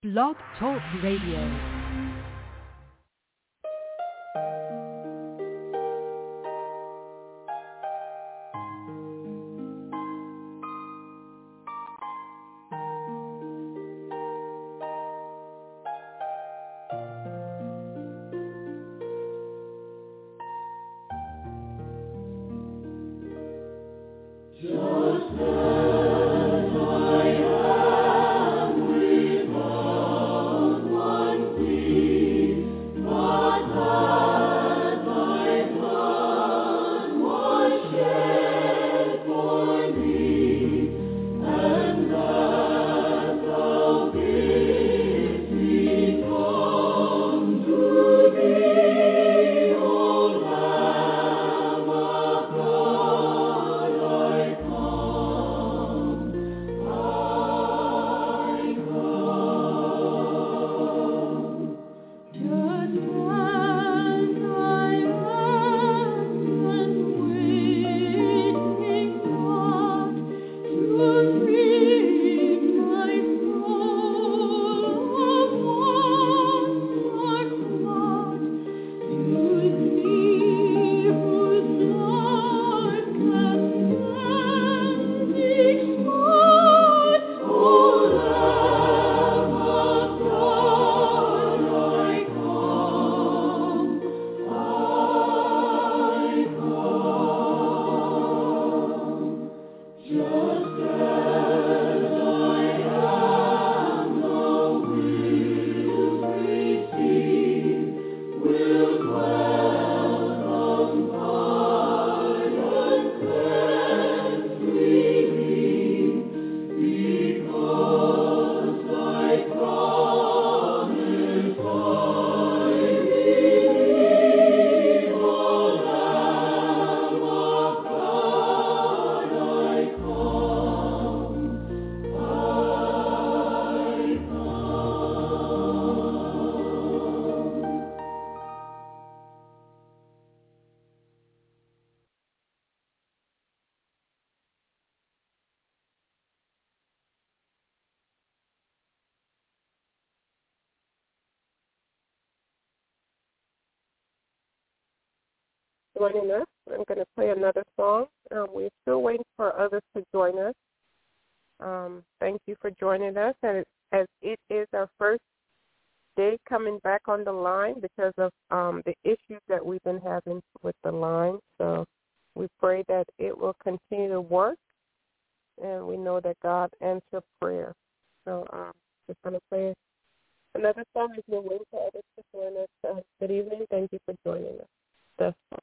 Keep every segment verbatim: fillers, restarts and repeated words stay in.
Blog Talk Radio. Joining us. I'm going to play another song. Um, we're still waiting for others to join us. Um, thank you for joining us. And it, as it is our first day coming back on the line because of um, the issues that we've been having with the line. So we pray that it will continue to work, and we know that God answers prayer. So um, just going to play another song as we're waiting for others to join us. Uh, good evening. Thank you for joining us. That's fine.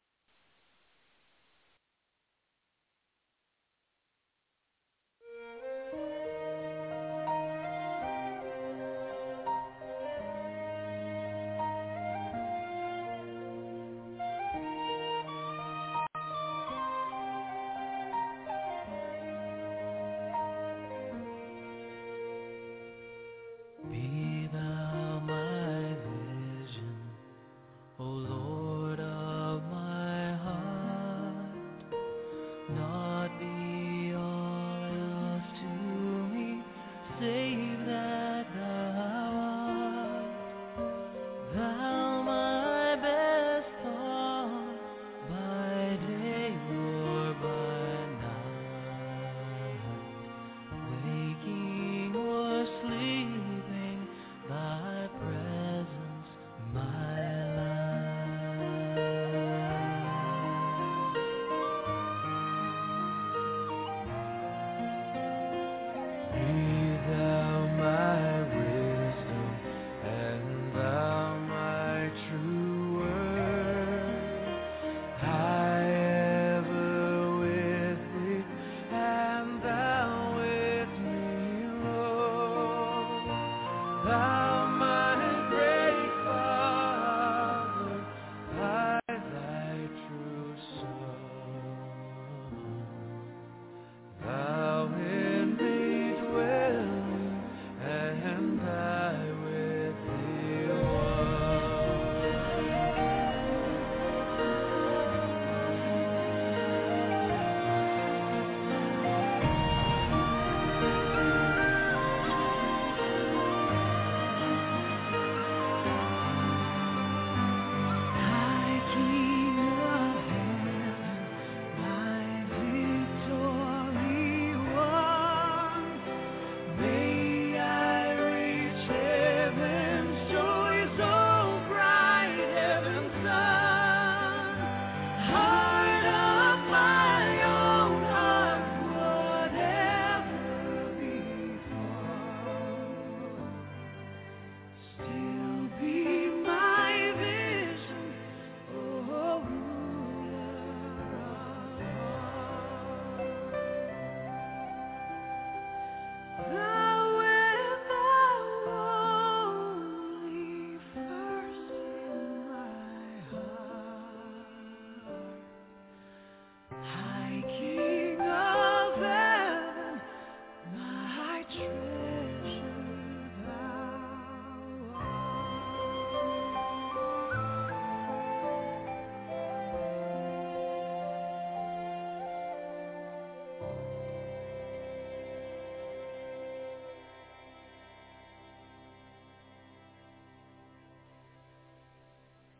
Be thou my vision, O Lord of my heart. Not be all else to me, save that thou art. Thou my best thought, by day or by night. Waking or sleeping, thy presence my life. Be thou my wisdom, and thou my true word. I ever with thee, and thou with me, Lord. Thou my great Father, I thy true Son. Thou in me dwelling, and I with thee one.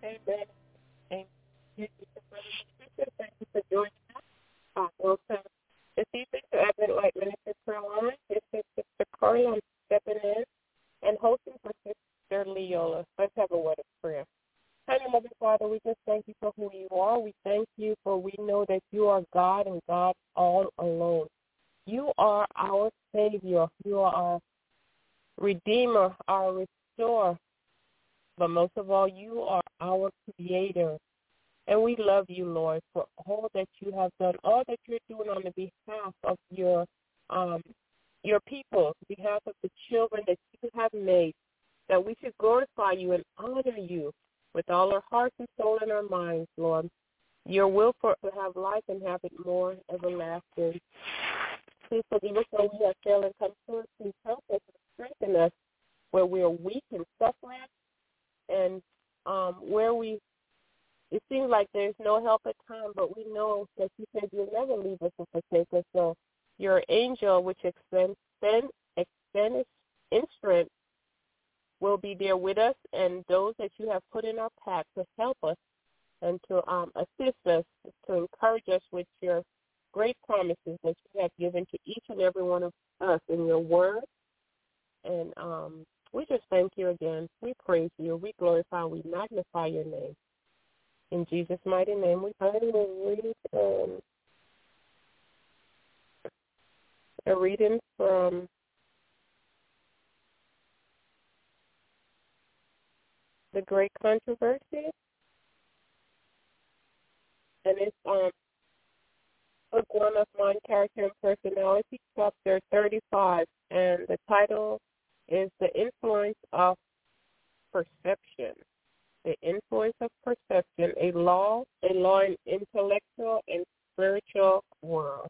Amen. Amen. Thank you for Thank you for joining us. Uh, welcome this evening to Advent Light Ministry Prayer Line. This is Sister Carla. I'm stepping in and hosting for Sister Leola. Let's have a word of prayer. Kind of loving Father, we just thank you for who you are. We thank you for we know that you are God and God all alone. You are our Savior. You are our Redeemer, our Restorer. But most of all, you are our Creator. And we love you, Lord, for all that you have done, all that you're doing on the behalf of your um, your people, on behalf of the children that you have made, that we should glorify you and honor you with all our hearts and soul and our minds, Lord. Your will for us to have life and have it more everlasting. Please forgive us where we have failed and come to us. Please help us and strengthen us where we are weak and suffering, and um, where we it seems like there's no help at time, but we know that you said you'll never leave us or forsake us. So your angel, which extends extends in strength, will be there with us, and those that you have put in our path to help us and to um, assist us, to encourage us with your great promises that you have given to each and every one of us in your word. And um, we just thank you again. We praise you. We glorify. We magnify your name. In Jesus' mighty name, we I will read um, a reading from The Great Controversy, and it's um, book one of Mind, Character, and Personality, chapter thirty-five, and the title is The Influence of Perception. The influence of perception, a law, a law in intellectual and spiritual world.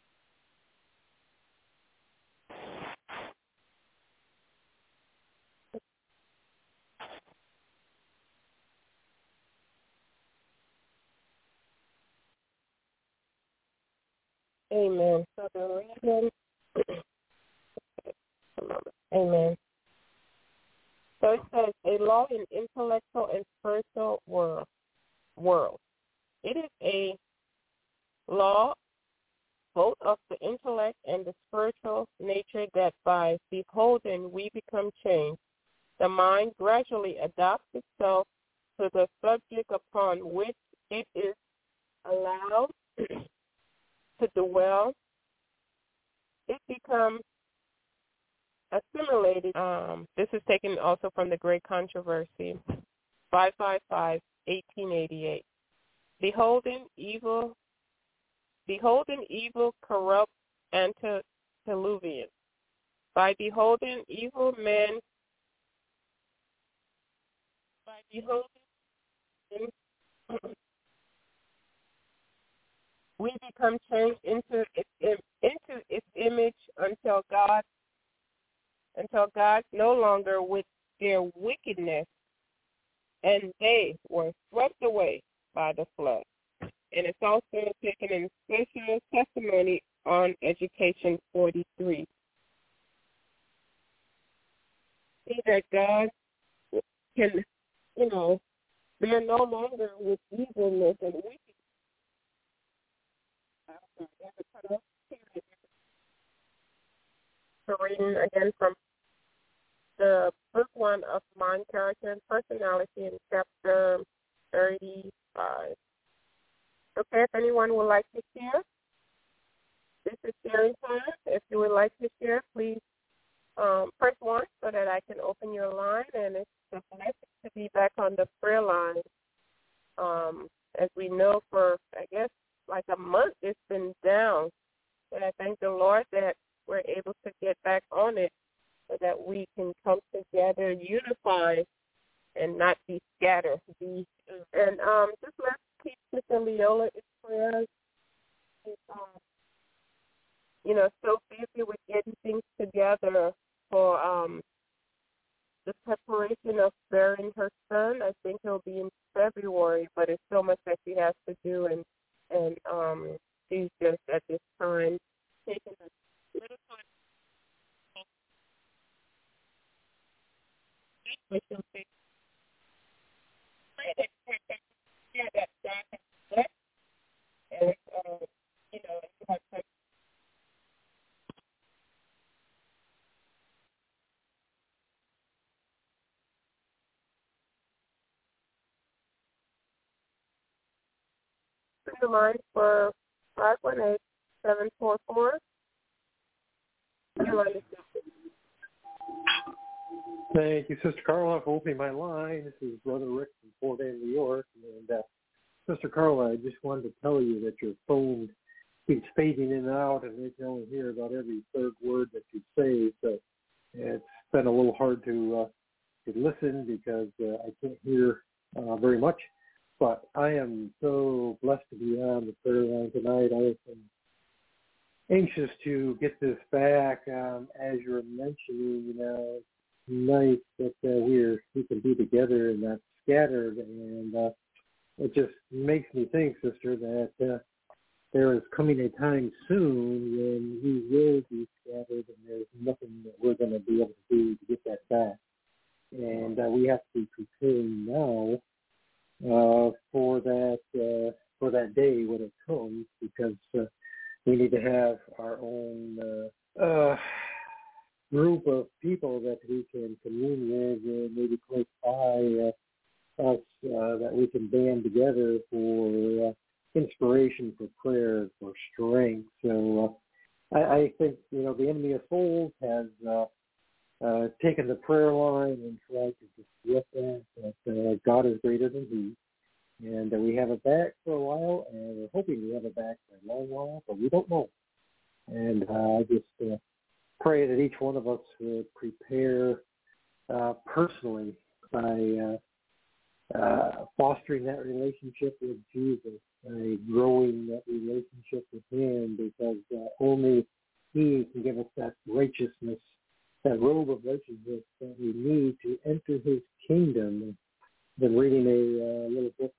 Amen. So the reason, amen. So it says, a law in intellectual and spiritual world. world. It is a law both of the intellect and the spiritual nature that by beholding we become changed. The mind gradually adapts itself to the subject upon which it is allowed to dwell. It becomes assimilated. Um, this is taken also from The Great Controversy, five fifty-five, eighteen eighty-eight. Beholding evil, beholding evil corrupt antediluvian. By beholding evil men, by beholding we become changed into its into its image until God until God no longer with their wickedness, and they were swept away by the flood. And it's also taken in Special Testimony on Education forty-three. See that God can, you know, they're no longer with evilness and wickedness. So reading again from the book one of Mind, Character, and Personality in chapter thirty-five. Okay, if anyone would like to share, this is sharing time. If you would like to share, please um, press one so that I can open your line. And it's a blessing to be back on the prayer line. Um, as we know, for, I guess, like a month it's been down. And I thank the Lord that we're able to get back on it so that we can come together, unify, and not be scattered. Be, and um, just let's keep Sister Leola in prayers. She's, um, you know, so busy with getting things together for um, the preparation of burying her son. I think it'll be in February, but it's so much that she has to do, and and um, she's just at this time taking a little time. But she'll take, pray that open the line for five one eight, seven four four. Your line is open. Thank you, Sister Carla, for opening my line. This is Brother Rick from Fort Wayne, New York. And uh, Sister Carla, I just wanted to tell you that your phone keeps fading in and out, and they can only hear about every third word that you say. So it's been a little hard to, uh, to listen because uh, I can't hear uh, very much. But I am so blessed to be on the prayer line tonight. I am anxious to get this back. Um, as you're mentioning, you know, nice that uh, we're we can be together and not scattered, and uh, it just makes me think, sister, that uh, there is coming a time soon when we will be scattered, and there's nothing that we're going to be able to do to get that back, and uh, we have to be preparing now uh, for that uh, for that day when it comes, because uh, we need to have our own Uh, uh, group of people that we can commune with, uh, maybe close by uh, us, uh, that we can band together for uh, inspiration, for prayer, for strength. So uh, I, I think, you know, the enemy of souls has uh, uh, taken the prayer line and tried to disrupt that, that uh, God is greater than he. And uh, we have it back for a while, and we're hoping we have it back for a long while, but we don't know. And uh, I just... Uh, pray that each one of us would prepare uh, personally by uh, uh, fostering that relationship with Jesus, by growing that relationship with him, because uh, only he can give us that righteousness, that robe of righteousness that we need to enter his kingdom. I've been reading a uh, little book,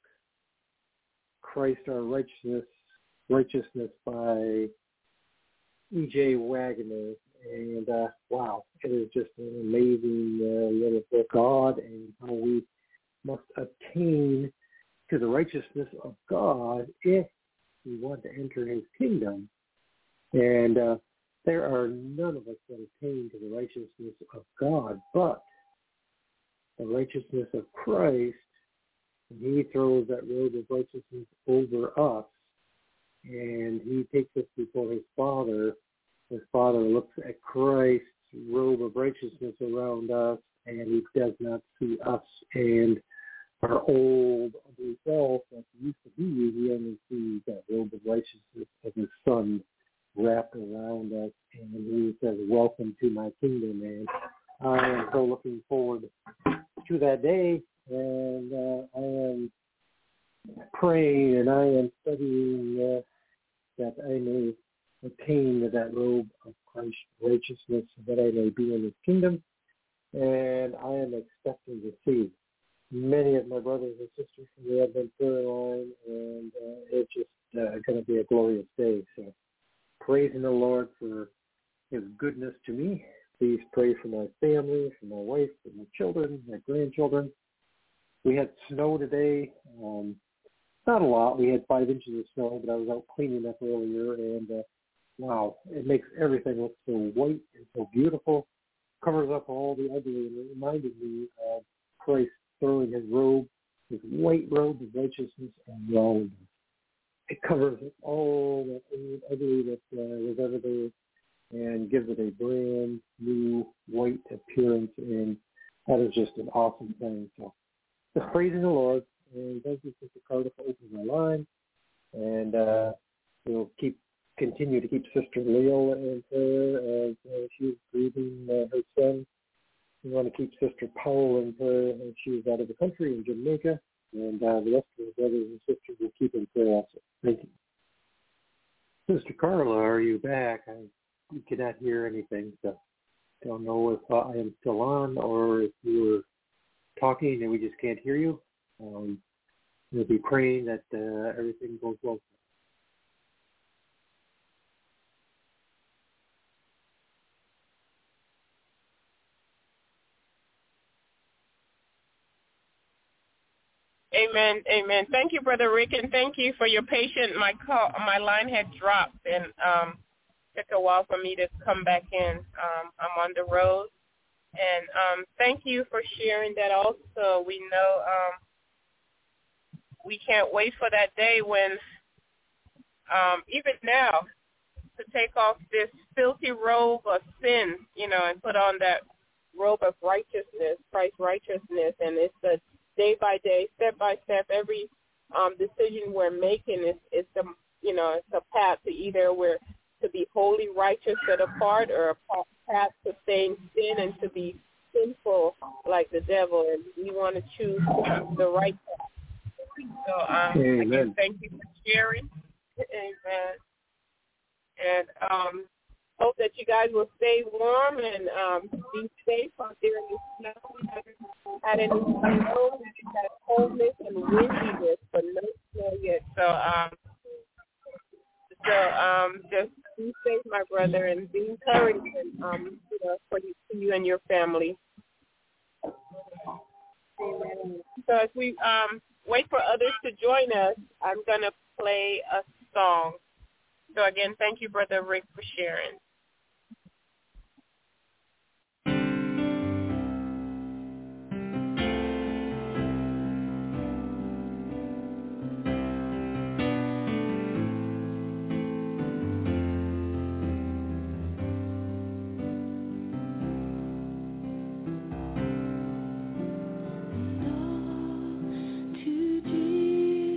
Christ Our Righteousness, Righteousness by E J Wagner. And, uh, wow, it is just an amazing uh, little book, God, and how we must attain to the righteousness of God if we want to enter his kingdom. And uh, there are none of us that attain to the righteousness of God, but the righteousness of Christ, and he throws that robe of righteousness over us, and he takes us before his Father. His Father looks at Christ's robe of righteousness around us, and he does not see us and our old ugly self that used to be. He only sees that robe of righteousness of his Son wrapped around us, and he says, welcome to my kingdom, man. I am so looking forward to that day, and uh, I am praying and I am studying uh, that I may attain to that robe of Christ's righteousness, so that I may be in his kingdom. And I am expecting to see many of my brothers and sisters from the Advent prayer line, and uh, it's just uh, going to be a glorious day. So praising the Lord for his goodness to me. Please pray for my family, for my wife, for my children, my grandchildren. We had snow today. Um, not a lot. We had five inches of snow, but I was out cleaning up earlier, and uh, wow, it makes everything look so white and so beautiful. Covers up all the ugly, and it reminded me of Christ throwing his robe, his white robe of righteousness around us. It covers all that old ugly that uh, was ever there, and gives it a brand new white appearance, and that is just an awesome thing. So just praising the Lord, and thank you, Sister Carla, for opening my line, and uh, we'll keep continue to keep Sister Leila in prayer as uh, she's grieving uh, her son. We want to keep Sister Powell in prayer as she's out of the country in Jamaica, and uh, the rest of the brothers and sisters will keep in prayer also. Thank you. Sister Carla, are you back? I you cannot hear anything, so I don't know if uh, I am still on or if you were talking and we just can't hear you. Um, we'll be praying that uh, everything goes well. Amen, amen. Thank you, Brother Rick, and thank you for your patience. My call, my line had dropped, and um, it took a while for me to come back in. Um, I'm on the road, and um, thank you for sharing that also. We know um, we can't wait for that day when um, even now, to take off this filthy robe of sin, you know, and put on that robe of righteousness, Christ's righteousness. And it's a day by day, step by step, every um, decision we're making is, is the, you know, it's a path to either we're to be wholly righteous, set apart, or a path to stay in sin and to be sinful like the devil. And we want to choose the right path. So um, again, thank you for sharing. Amen. And um, hope that you guys will stay warm and um, be safe out there in the snow. We haven't had any snow. We've had coldness and windiness, but no snow yet. So, um, so um, just be safe, my brother, and be encouraged, and, um, you know, for you, for you and your family. Amen. So as we um, wait for others to join us, I'm going to play a song. So again, thank you, Brother Rick, for sharing.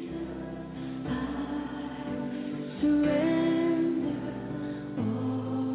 Surrender all.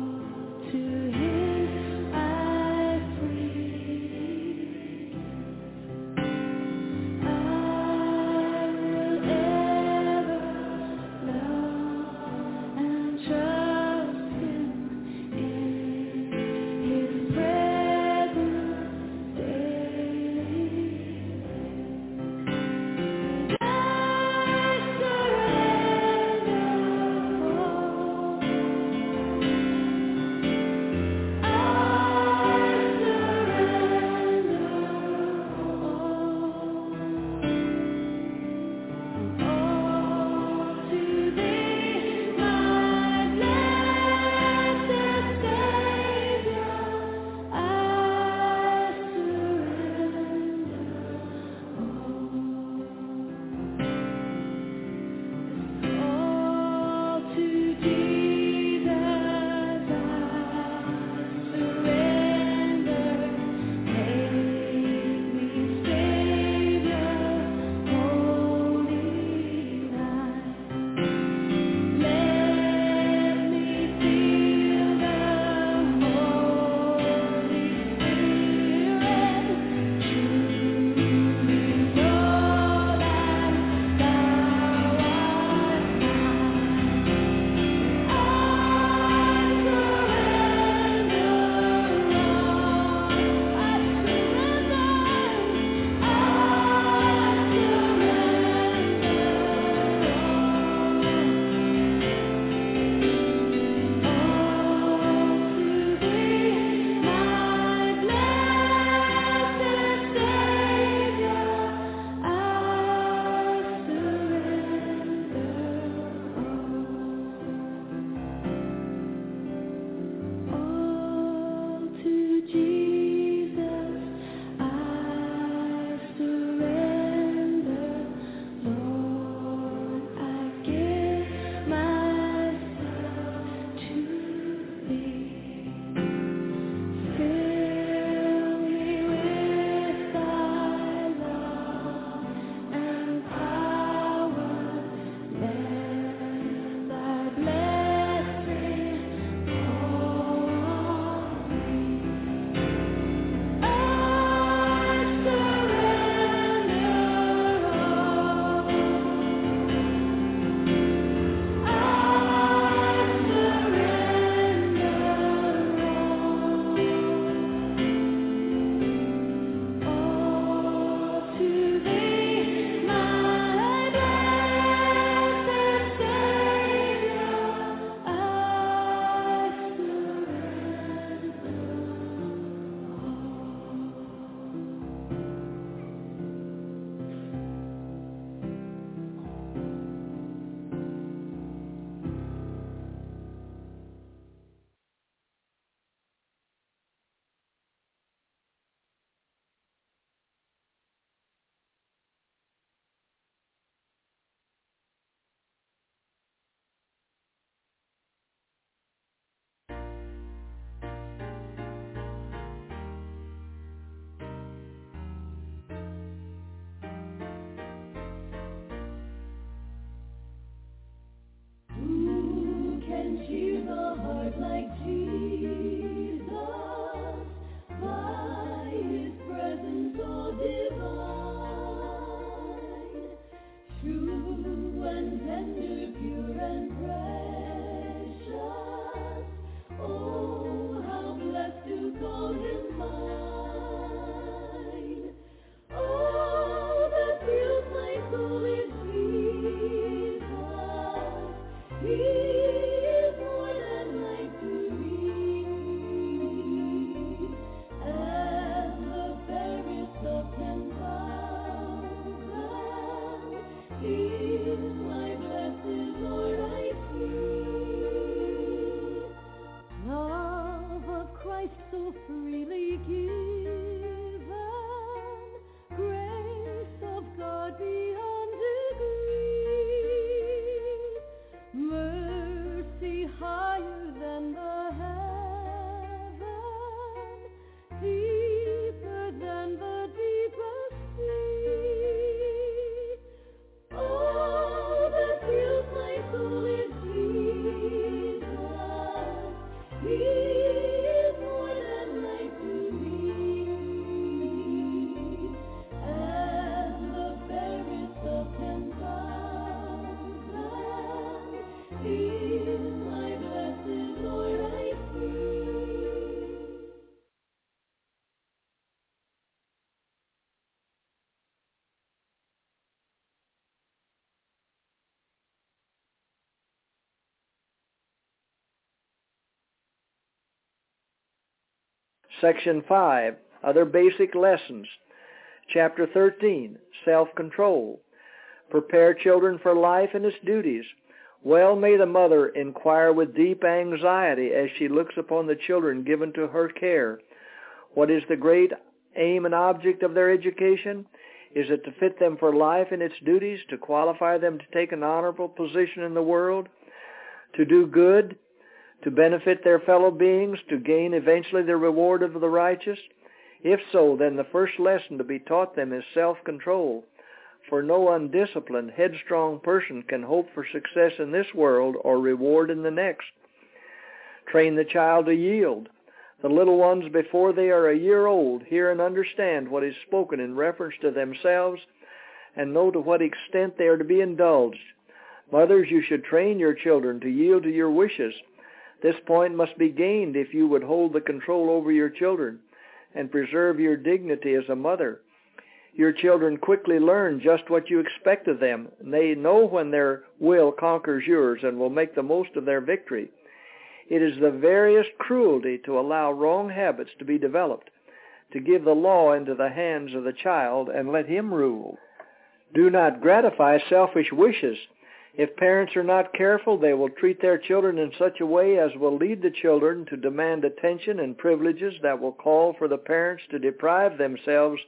Section five, Other Basic Lessons. Chapter thirteen, Self-Control. Prepare children for life and its duties. Well may the mother inquire with deep anxiety as she looks upon the children given to her care. What is the great aim and object of their education? Is it to fit them for life and its duties, to qualify them to take an honorable position in the world, to do good, to benefit their fellow beings, to gain eventually the reward of the righteous? If so, then the first lesson to be taught them is self-control. For no undisciplined, headstrong person can hope for success in this world or reward in the next. Train the child to yield. The little ones, before they are a year old, hear and understand what is spoken in reference to themselves and know to what extent they are to be indulged. Mothers, you should train your children to yield to your wishes. This point must be gained if you would hold the control over your children and preserve your dignity as a mother. Your children quickly learn just what you expect of them. They know when their will conquers yours and will make the most of their victory. It is the veriest cruelty to allow wrong habits to be developed, to give the law into the hands of the child and let him rule. Do not gratify selfish wishes. If parents are not careful, they will treat their children in such a way as will lead the children to demand attention and privileges that will call for the parents to deprive themselves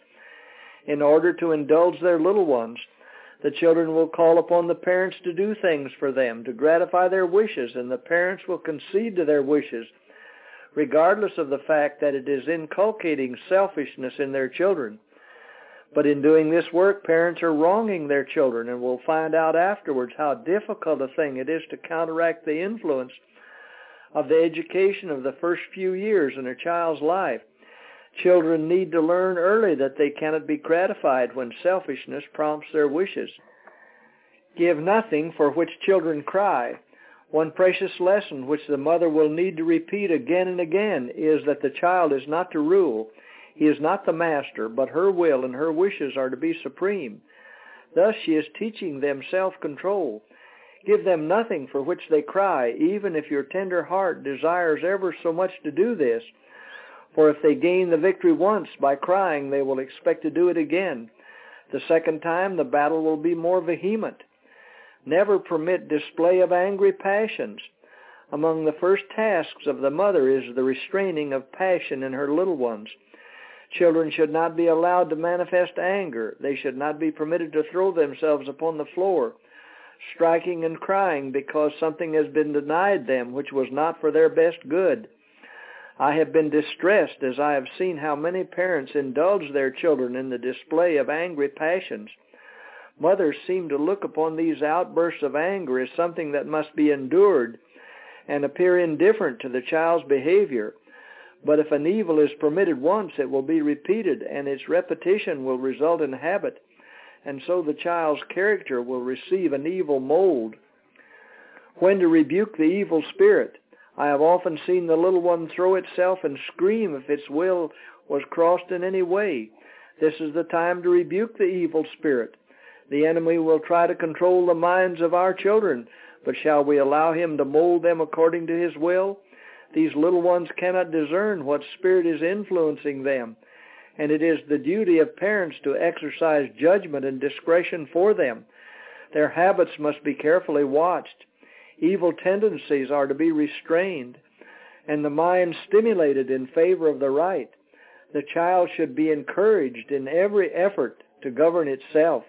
in order to indulge their little ones. The children will call upon the parents to do things for them, to gratify their wishes, and the parents will concede to their wishes, regardless of the fact that it is inculcating selfishness in their children. But in doing this work, parents are wronging their children and will find out afterwards how difficult a thing it is to counteract the influence of the education of the first few years in a child's life. Children need to learn early that they cannot be gratified when selfishness prompts their wishes. Give nothing for which children cry. One precious lesson which the mother will need to repeat again and again is that the child is not to rule. He is not the master, but her will and her wishes are to be supreme. Thus she is teaching them self-control. Give them nothing for which they cry, even if your tender heart desires ever so much to do this. For if they gain the victory once by crying, they will expect to do it again. The second time, the battle will be more vehement. Never permit display of angry passions. Among the first tasks of the mother is the restraining of passion in her little ones. Children should not be allowed to manifest anger. They should not be permitted to throw themselves upon the floor, striking and crying because something has been denied them which was not for their best good. I have been distressed as I have seen how many parents indulge their children in the display of angry passions. Mothers seem to look upon these outbursts of anger as something that must be endured and appear indifferent to the child's behavior. But if an evil is permitted once, it will be repeated, and its repetition will result in habit, and so the child's character will receive an evil mold. When to rebuke the evil spirit? I have often seen the little one throw itself and scream if its will was crossed in any way. This is the time to rebuke the evil spirit. The enemy will try to control the minds of our children, but shall we allow him to mold them according to his will? These little ones cannot discern what spirit is influencing them, and it is the duty of parents to exercise judgment and discretion for them. Their habits must be carefully watched. Evil tendencies are to be restrained, and the mind stimulated in favor of the right. The child should be encouraged in every effort to govern itself.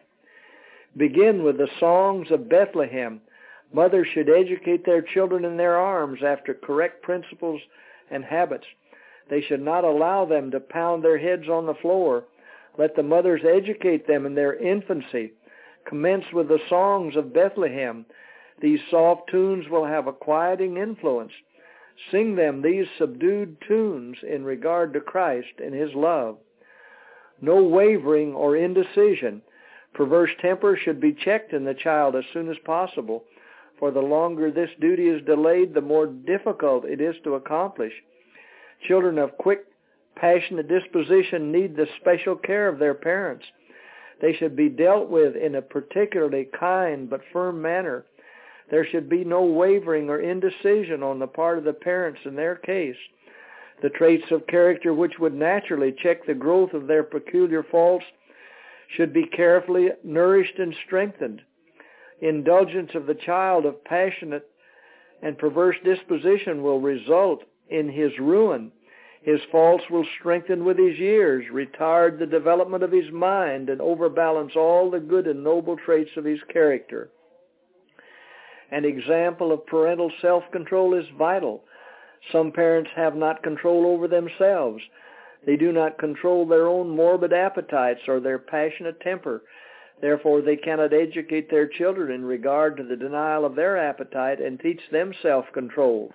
Begin with the songs of Bethlehem. Mothers should educate their children in their arms after correct principles and habits. They should not allow them to pound their heads on the floor. Let the mothers educate them in their infancy. Commence with the songs of Bethlehem. These soft tunes will have a quieting influence. Sing them these subdued tunes in regard to Christ and his love. No wavering or indecision. Perverse temper should be checked in the child as soon as possible, for the longer this duty is delayed, the more difficult it is to accomplish. Children of quick, passionate disposition need the special care of their parents. They should be dealt with in a particularly kind but firm manner. There should be no wavering or indecision on the part of the parents in their case. The traits of character which would naturally check the growth of their peculiar faults should be carefully nourished and strengthened. Indulgence of the child of passionate and perverse disposition will result in his ruin. His faults will strengthen with his years, retard the development of his mind, and overbalance all the good and noble traits of his character. An example of parental self-control is vital. Some parents have not control over themselves. They do not control their own morbid appetites or their passionate temper. Therefore, they cannot educate their children in regard to the denial of their appetite and teach them self-control.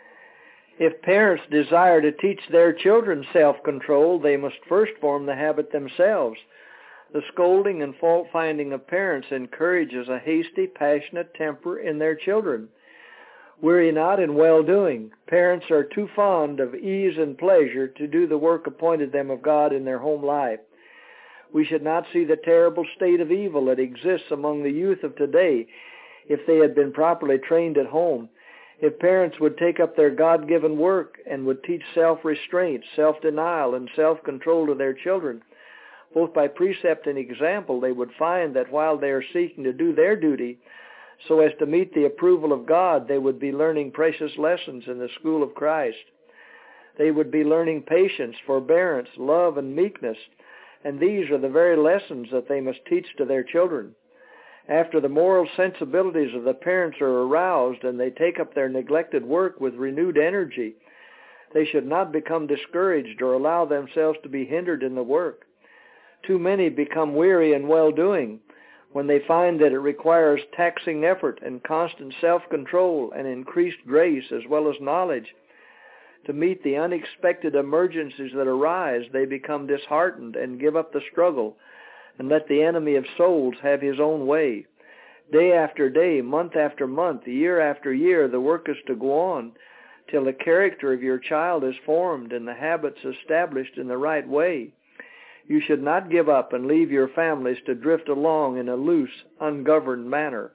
If parents desire to teach their children self-control, they must first form the habit themselves. The scolding and fault-finding of parents encourages a hasty, passionate temper in their children. Weary not in well-doing. Parents are too fond of ease and pleasure to do the work appointed them of God in their home life. We should not see the terrible state of evil that exists among the youth of today if they had been properly trained at home. If parents would take up their God-given work and would teach self-restraint, self-denial, and self-control to their children, both by precept and example, they would find that while they are seeking to do their duty so as to meet the approval of God, they would be learning precious lessons in the school of Christ. They would be learning patience, forbearance, love, and meekness, and these are the very lessons that they must teach to their children. After the moral sensibilities of the parents are aroused and they take up their neglected work with renewed energy, they should not become discouraged or allow themselves to be hindered in the work. Too many become weary in well-doing when they find that it requires taxing effort and constant self-control and increased grace as well as knowledge. To meet the unexpected emergencies that arise, they become disheartened and give up the struggle and let the enemy of souls have his own way. Day after day, month after month, year after year, the work is to go on till the character of your child is formed and the habits established in the right way. You should not give up and leave your families to drift along in a loose, ungoverned manner.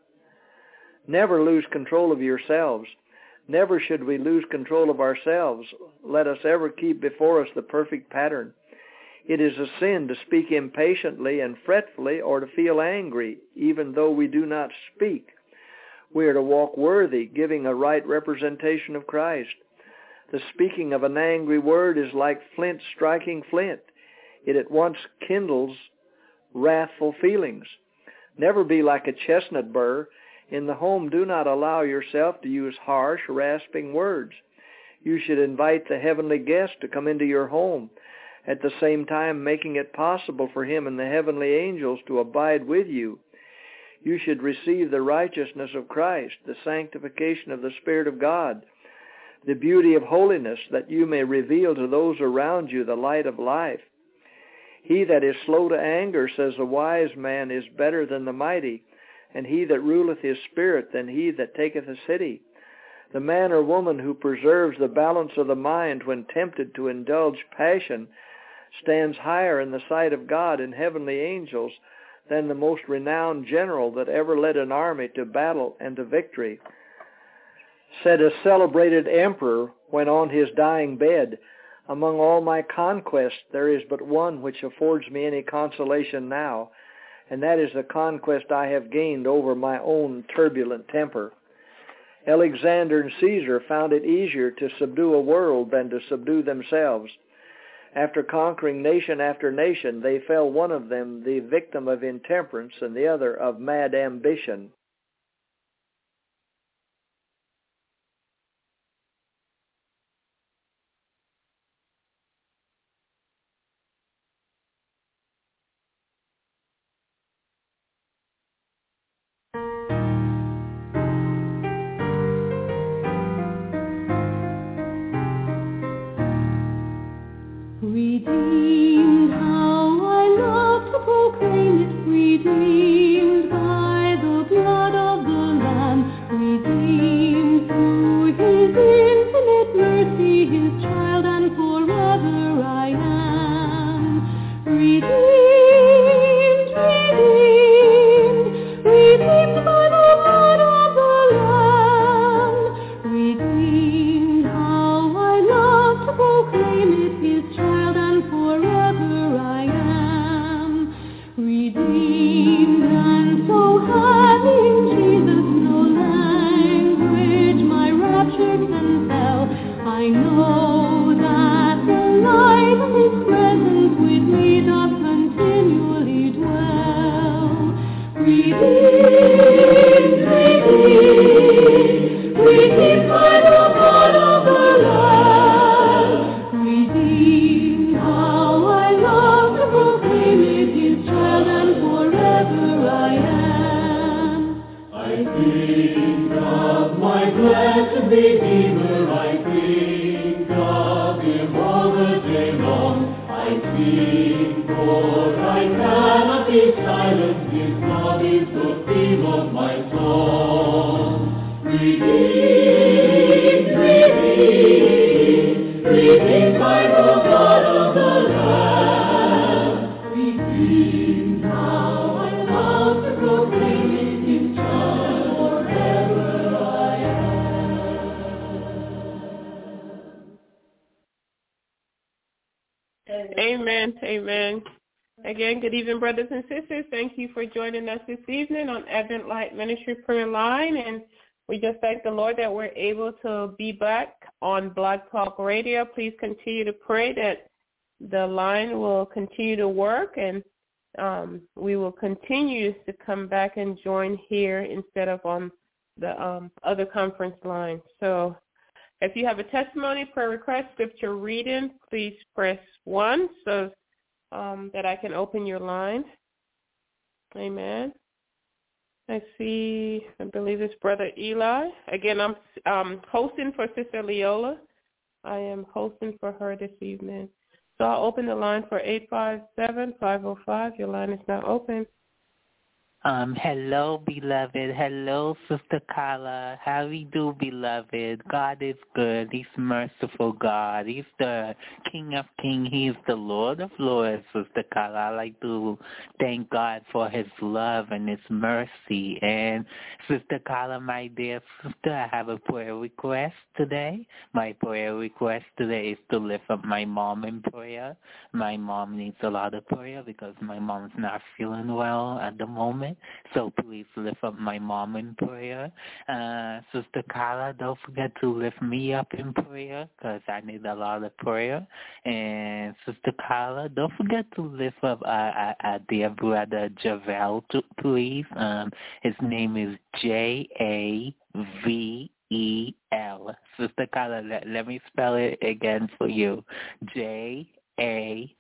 Never lose control of yourselves. Never should we lose control of ourselves. Let us ever keep before us the perfect pattern. It is a sin to speak impatiently and fretfully or to feel angry, even though we do not speak. We are to walk worthy, giving a right representation of Christ. The speaking of an angry word is like flint striking flint. It at once kindles wrathful feelings. Never be like a chestnut burr. In the home, do not allow yourself to use harsh, rasping words. You should invite the heavenly guest to come into your home, at the same time making it possible for him and the heavenly angels to abide with you. You should receive the righteousness of Christ, the sanctification of the Spirit of God, the beauty of holiness, that you may reveal to those around you the light of life. He that is slow to anger, says a wise man, is better than the mighty, and he that ruleth his spirit than he that taketh a city. The man or woman who preserves the balance of the mind when tempted to indulge passion stands higher in the sight of God and heavenly angels than the most renowned general that ever led an army to battle and to victory. Said a celebrated emperor when on his dying bed, "Among all my conquests there is but one which affords me any consolation now, and that is the conquest I have gained over my own turbulent temper." Alexander and Caesar found it easier to subdue a world than to subdue themselves. After conquering nation after nation, they fell, one of them the victim of intemperance and the other of mad ambition. Redeemed, how I love to proclaim it, redeemed by the blood of the Lamb, redeemed through his infinite mercy, his child, and forever I am. Redeemed, redeemed, redeemed by the blood of the Lamb, redeemed, how I love to proclaim redeemed, redeemed, redeemed by the blood of the Lamb, redeemed. How I love to proclaim it, His child, and forever I am. I think of my blessed Redeemer, I think of Him all the day long. I sing, for I cannot be silent, His love is the theme of my song. Redeemed, redeemed, redeemed by the blood of the Lamb, redeemed. Now I love to proclaim it, His child, forever I am. Amen. Amen. Again, good evening, brothers and sisters. Thank you for joining us this evening on Advent Light Ministry Prayer Line. And we just thank the Lord that we're able to be back on Blog Talk Radio. Please continue to pray that the line will continue to work, and um, we will continue to come back and join here instead of on the um, other conference line. So if you have a testimony, prayer request, scripture reading, please press one so um, that I can open your line. Amen. I see, I believe it's Brother Eli. Again, I'm um, hosting for Sister Leola. I am hosting for her this evening. So I'll open the line for eight five seven, five oh five. Your line is now open. Um, hello, beloved. Hello, Sister Carla. How we do, beloved? God is good. He's merciful, God. He's the King of Kings. He's the Lord of Lords, Sister Carla. I like to thank God for His love and His mercy. And Sister Carla, my dear sister, I have a prayer request today. My prayer request today is to lift up my mom in prayer. My mom needs a lot of prayer because my mom's not feeling well at the moment. So please lift up my mom in prayer. Uh, Sister Carla, don't forget to lift me up in prayer because I need a lot of prayer. And Sister Carla, don't forget to lift up our, our dear brother Javel, too, please. Um, his name is J A V E L. Sister Carla, let, let me spell it again for you. J A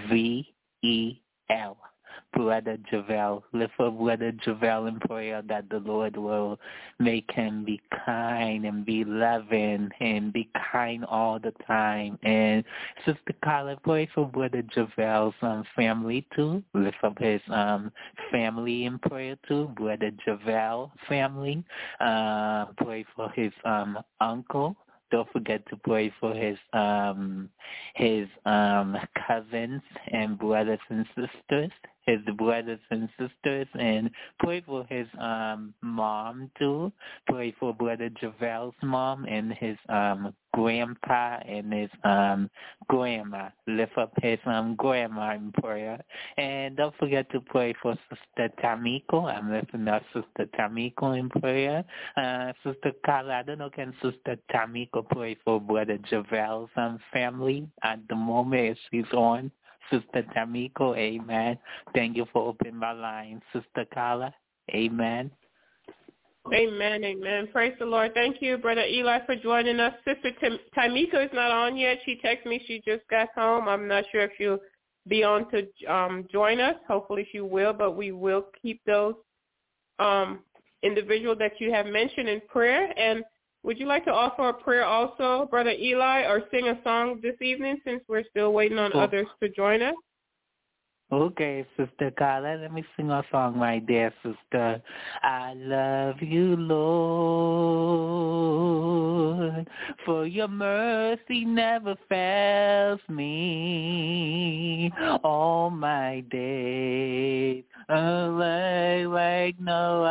V E L. Brother Javel, lift up Brother Javel in prayer that the Lord will make him be kind and be loving and be kind all the time. And Sister Carla, pray for Brother Javel's um, family too. Lift up his um, family in prayer too. Brother Javel family. Uh, pray for his um, uncle. Don't forget to pray for his um, his um, cousins and brothers and sisters, his brothers and sisters, and pray for his um, mom too. Pray for Brother Javel's mom and his um, grandpa and his um, grandma. Lift up his um, grandma in prayer. And don't forget to pray for Sister Tamiko. I'm lifting up Sister Tamiko in prayer. Uh, Sister Carla, I don't know, can Sister Tamiko pray for Brother Javel's um, family at the moment as she's on? Sister Tamiko, amen. Thank you for opening my line. Sister Carla, amen. Amen, amen. Praise the Lord. Thank you, Brother Eli, for joining us. Sister Tim- Tamiko is not on yet. She texted me she just got home. I'm not sure if she'll be on to um, join us. Hopefully she will, but we will keep those um, individuals that you have mentioned in prayer. And would you like to offer a prayer also, Brother Eli, or sing a song this evening since we're still waiting on oh. others to join us? Okay, Sister Carla, let me sing a song, my dear sister. I love you, Lord, for your mercy never fails me all my days, away like no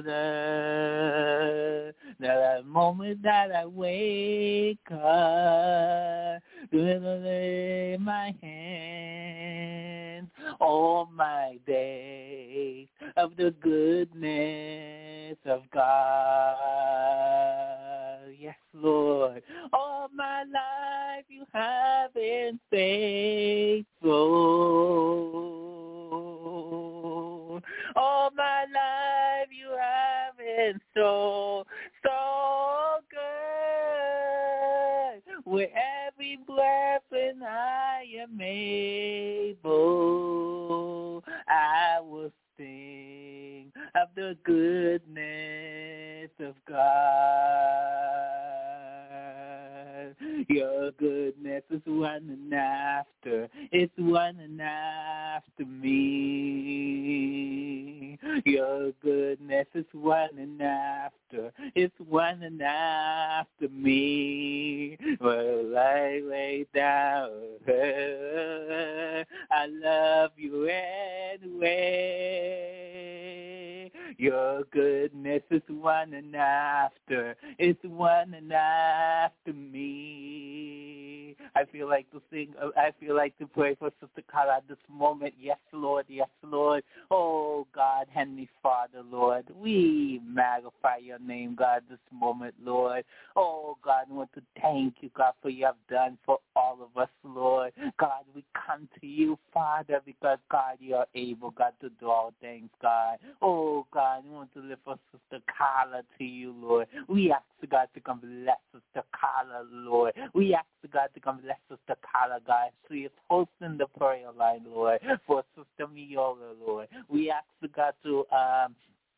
other. The moment that I wake up, in my hands, all my days of the goodness of God. Yes, Lord. All my life you have been faithful. All my life so, so good. With every breath and I am able, I will sing of the goodness of God. Your goodness is running after, it's running after me. Your goodness is running after, it's running after me. Well, I lay down, I love you anyway. Your goodness is running after, it's running after me. I feel like to sing, I feel like to pray for Sister Carla at this moment. Yes, Lord, yes, Lord. Oh, God, Heavenly Father, Lord, we magnify your name, God, this moment, Lord. Oh, God, I want to thank you, God, for you have done for all of us, Lord. God, we come to you, Father, because, God, you are able, God, to do all things, God. Oh, God, we want to lift up Sister Carla to you, Lord. We ask, God, to come bless Sister Carla, Lord. We ask, God, to come bless Sister Carla, God. She is hosting the prayer line, Lord, for Sister Miola, Lord. We ask, God, to um,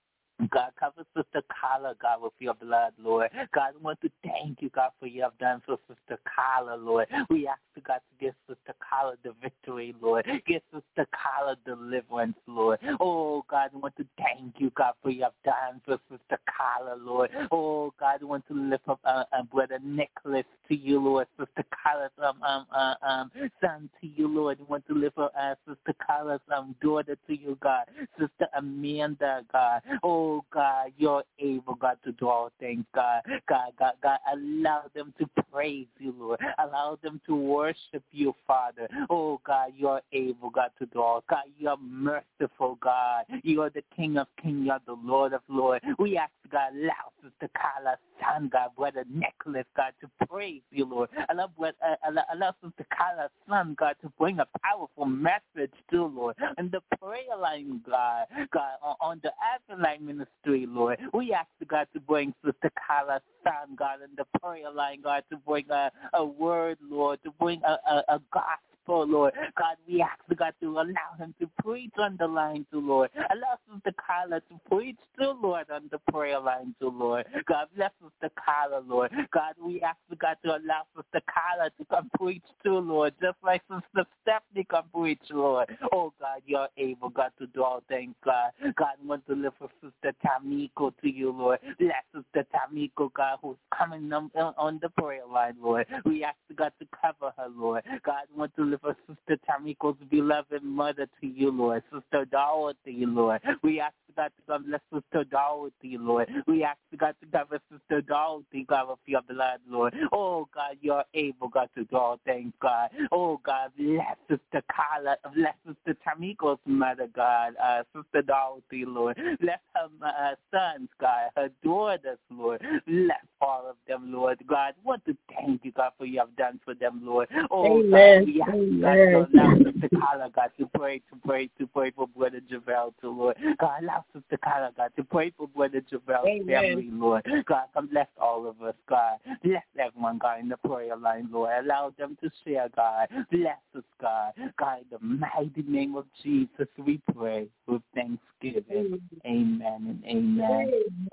God, cover Sister Carla, God, with your blood, Lord. God, I want to thank you, God, for you have done for Sister Carla, Lord. We ask God to give Sister Carla the victory, Lord. Give Sister Carla deliverance, Lord. Oh, God, I want to thank you, God, for you have done for Sister Carla, Lord. Oh, God, I want to lift up uh, uh, Brother Nicholas to you, Lord. Sister Carla's um, um, uh, um, son to you, Lord. I want to lift up uh, Sister Carla's um, daughter to you, God. Sister Amanda, God. Oh, Oh, God, you're able, God, to do all things, God. God, God, God, allow them to praise you, Lord. Allow them to worship you, Father. Oh, God, you're able, God, to do all. God, you're merciful, God. You are the King of kings. You are the Lord of lords. We ask, God, allow Sister Carla's son, God, Brother Nicholas, God, to praise you, Lord. Allow, uh, allow, allow Sister Carla's son, God, to bring a powerful message to, Lord. And the prayer line, God, God, on, on the Advent line ministry, Lord. We ask God to bring Sister Carla's son, God, and the prayer line, God, to bring a, a word, Lord, to bring a, a, a gospel, Lord. God, we ask God to allow him to preach on the line, to Lord. Allow Sister Carla to preach to, Lord, on the prayer line, to Lord. God, bless Sister Carla, Lord. God, we ask God to allow Sister Carla to come preach to, Lord, just like Sister Stephanie come preach, Lord. Oh, God, you're able, God, to do all things, God. God, I want to live for Sister Tamiko to you, Lord. Bless Sister Tamiko, God, who's coming on, on the prayer line, Lord. We ask God to cover her, Lord. God, I want to live for Sister Tamiko's beloved mother to you, Lord. Sister Dorothy, Lord. We ask God to God bless Sister Dorothy, Lord. We ask God to cover Sister Dorothy, God, with your blood, Lord. Oh, God, you're able, God, to do all things, God. Oh, God, bless Sister Carla, bless Sister Tamiko's mother, God, uh, Sister Dorothy, Lord. Bless her uh, sons, God, her daughters, Lord. Bless all of them, Lord. God, I want to thank you, God, for you have done for them, Lord. Oh, Amen. God, we ask Amen. God to allow Sister Carla, God, to pray, to pray, to pray for Brother Javel, too, Lord. God, allow Sister Carla, God, to pray for Brother Javel's family, Lord. God, come bless all of us, God. Bless everyone, God, in the prayer line, Lord. Allow them to share, God. Bless us, God. God, in the mighty name of Jesus, we pray with thanksgiving. Amen and amen.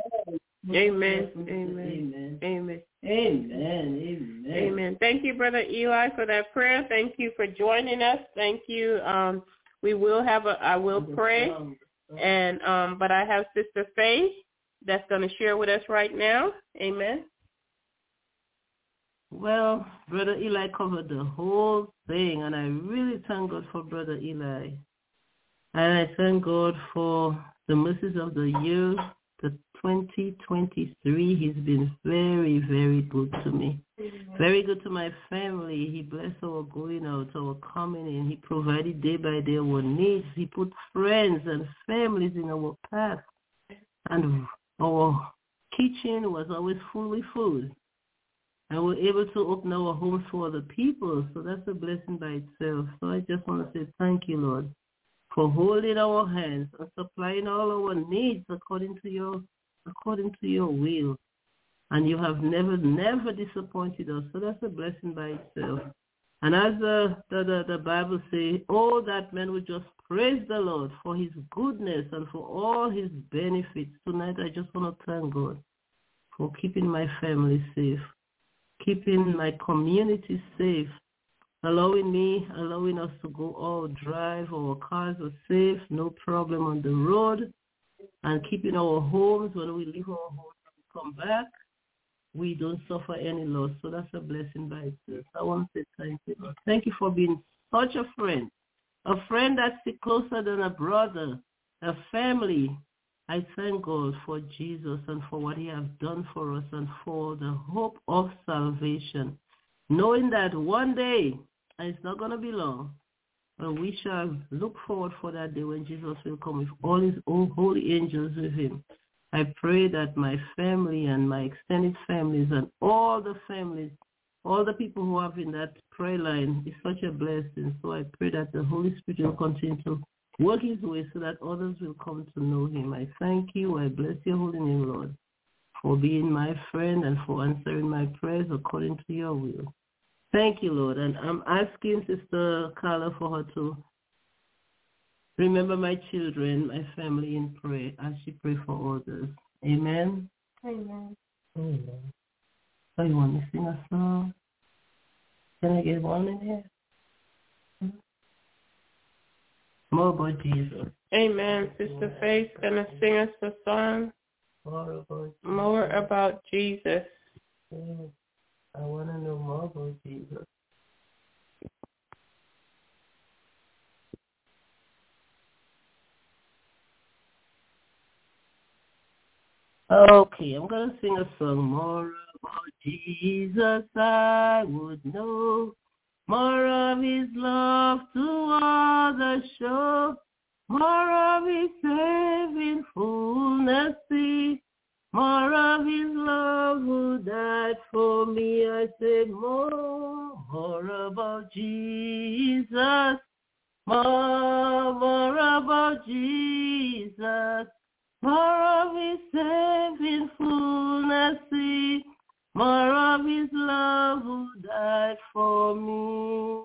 Amen. Amen. Amen. Amen. Amen. Amen. Thank you, Brother Eli, for that prayer. Thank you for joining us. Thank you. Um, we will have a, I will pray, and um, but I have Sister Faye that's going to share with us right now. Amen. Well, Brother Eli covered the whole thing, and I really thank God for Brother Eli. And I thank God for the mercies of the year, the twenty twenty-three. He's been very, very good to me. Very good to my family. He blessed our going out, our coming in. He provided day by day our needs. He put friends and families in our path. And our kitchen was always full with food. And we're able to open our homes for other people. So that's a blessing by itself. So I just want to say thank you, Lord, for holding our hands and supplying all our needs according to your according to your will. And you have never, never disappointed us. So that's a blessing by itself. And as the, the, the, the Bible says, oh, that man would just praise the Lord for his goodness and for all his benefits. Tonight I just want to thank God for keeping my family safe, keeping my community safe, allowing me, allowing us to go out, drive, our cars are safe, no problem on the road, and keeping our homes when we leave our homes and come back. We don't suffer any loss, so that's a blessing by itself. I want to say thank you, Lord. Thank you for being such a friend, a friend that's closer than a brother, a family. I thank God for Jesus and for what he has done for us and for the hope of salvation, knowing that one day, and it's not going to be long, but we shall look forward for that day when Jesus will come with all his own holy angels with him. I pray that my family and my extended families and all the families, all the people who have in that prayer line is such a blessing. So I pray that the Holy Spirit will continue to work his way so that others will come to know him. I thank you. I bless your holy name, Lord, for being my friend and for answering my prayers according to your will. Thank you, Lord. And I'm asking Sister Carla for her to remember my children, my family in prayer as she pray for others. Amen. Amen. Amen. So you want me to sing a song? Can I get one in here? More about Jesus. Amen. Sister Faith gonna sing us a song. More about Jesus. More about Jesus. Yes. I want to know more about Jesus. Okay, I'm going to sing a song. More about Jesus I would know, more of his love to others show, more of his saving fullness see, more of his love who died for me. I say more, more about Jesus, more, more about Jesus. More of his saving fullness, see, more of his love who died for me.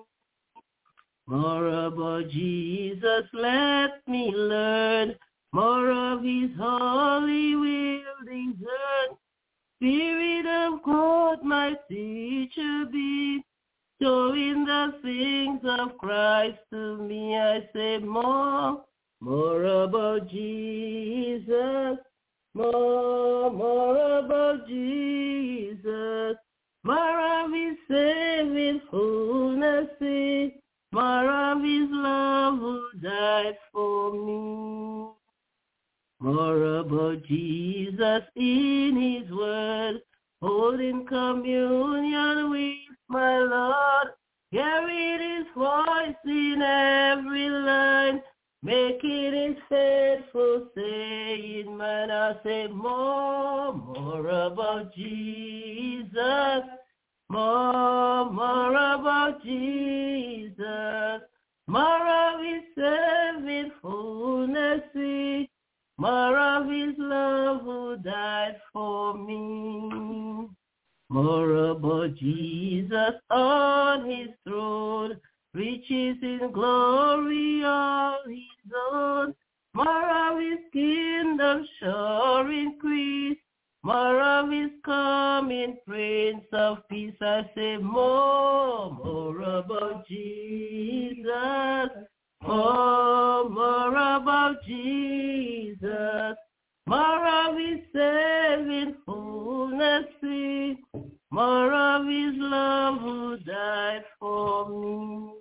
More about Jesus, let me learn, more of his holy will discern. Spirit of God, my teacher be, showing the things of Christ to me. I say more, more about Jesus, more, more about Jesus, more of his saving fullness, more of his love who died for me. More about Jesus in his word, holding communion with my Lord, hearing his voice in every line, making his faithful saying, man, I say more, more about Jesus, more, more about Jesus, more of his saving fullness, more of his love who died for me. More about Jesus on his throne, riches in glory all his own, more of his kingdom sure increase, more of his coming Prince of Peace. I say more, more about Jesus, more, more about Jesus, more of his saving fullness, more of his love who died for me.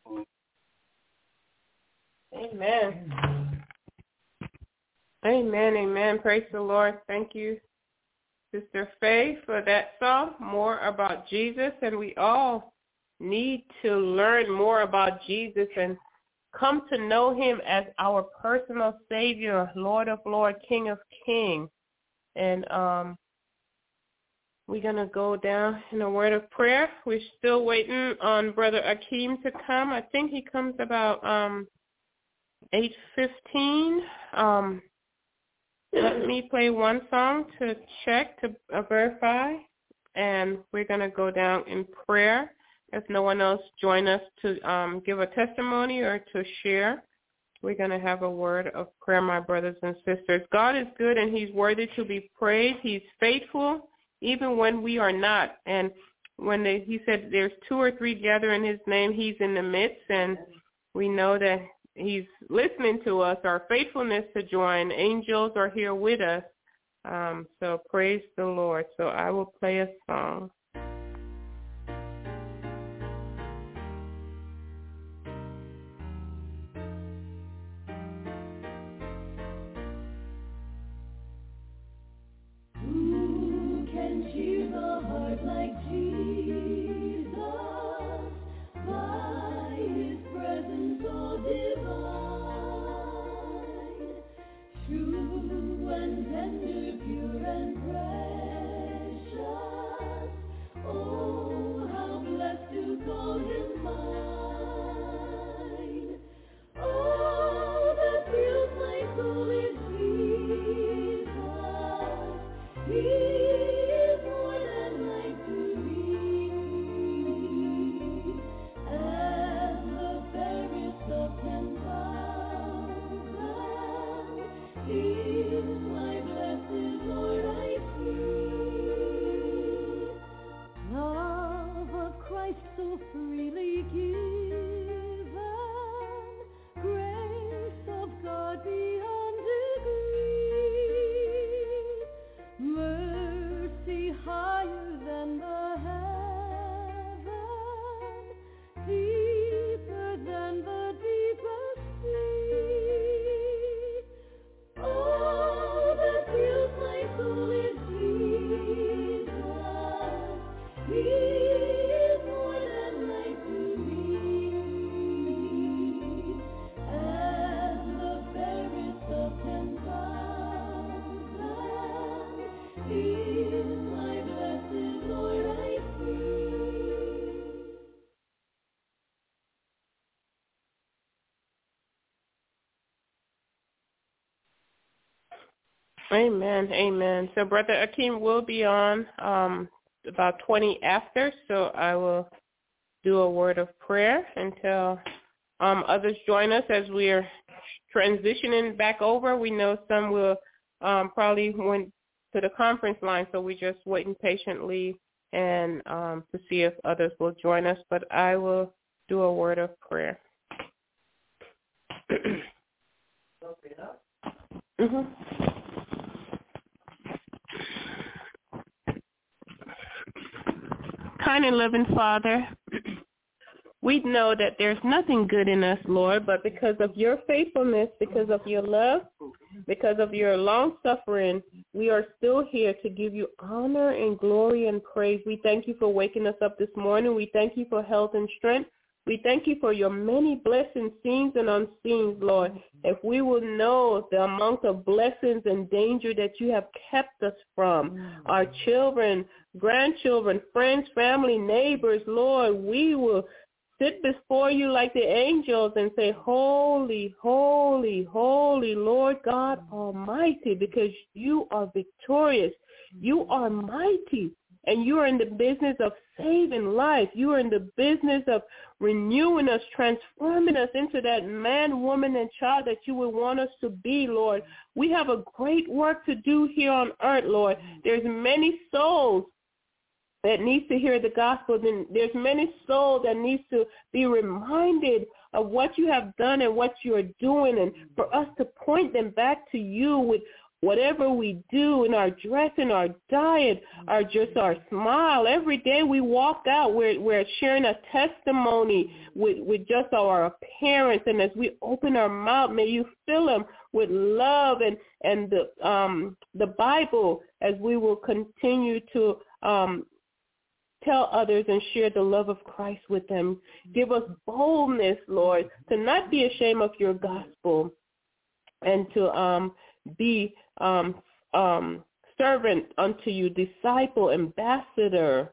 Amen. Amen, amen. Praise the Lord. Thank you, Sister Faye, for that song, More About Jesus. And we all need to learn more about Jesus and come to know him as our personal Savior, Lord of Lords, King of Kings. And um, we're going to go down in a word of prayer. We're still waiting on Brother Akeem to come. I think he comes about um, eight fifteen. Um, Let me play one song to check, to uh, verify, and we're going to go down in prayer. If no one else join us to um, give a testimony or to share, we're going to have a word of prayer, my brothers and sisters. God is good, and he's worthy to be praised. He's faithful, even when we are not. And when they, he said there's two or three gather in his name, he's in the midst, and we know that he's listening to us, our faithfulness to join. Angels are here with us. Um, so praise the Lord. So I will play a song. Who can cheer the heart like Jesus? By his presence so divine, true and tender, pure and precious. Oh, how blessed to call him mine. Oh, that thrills my soul is Jesus. He is more than life to me. As the fairest of ten thousand, He is my blessed Lord I see. Love of Christ so freely given, grace of God beyond degree, mercy higher than the heaven, deeper than the deepest sea. Oh, that thrills my soul is Jesus. He is more than life to me. As the fairest of ten thousand, He is my blessed Lord I see. Amen, amen. So Brother Akeem will be on um, about twenty after, so I will do a word of prayer until um, others join us as we are transitioning back over. We know some will um, probably went to the conference line, so we're just waiting patiently and um, to see if others will join us, but I will do a word of prayer. mm-hmm. Kind and loving Father, we know that there's nothing good in us, Lord, but because of your faithfulness, because of your love, because of your long suffering, we are still here to give you honor and glory and praise. We thank you for waking us up this morning. We thank you for health and strength. We thank you for your many blessings, seen and unseen, Lord. If we will know the amount of blessings and danger that you have kept us from, our children, grandchildren, friends, family, neighbors, Lord, we will sit before you like the angels and say, holy, holy, holy, Lord God Almighty, because you are victorious. You are mighty. And you are in the business of saving life. You are in the business of renewing us, transforming us into that man, woman, and child that you would want us to be, Lord. We have a great work to do here on earth, Lord. There's many souls that needs to hear the gospel. Then there's many souls that needs to be reminded of what you have done and what you are doing, and for us to point them back to you with whatever we do in our dress, in our diet, our just our smile. Every day we walk out, we're, we're sharing a testimony with, with just our appearance. And as we open our mouth, may you fill them with love and, and the, um, the Bible as we will continue to um, tell others and share the love of Christ with them. Give us boldness, Lord, to not be ashamed of your gospel and to um, be um, um, servant unto you, disciple, ambassador,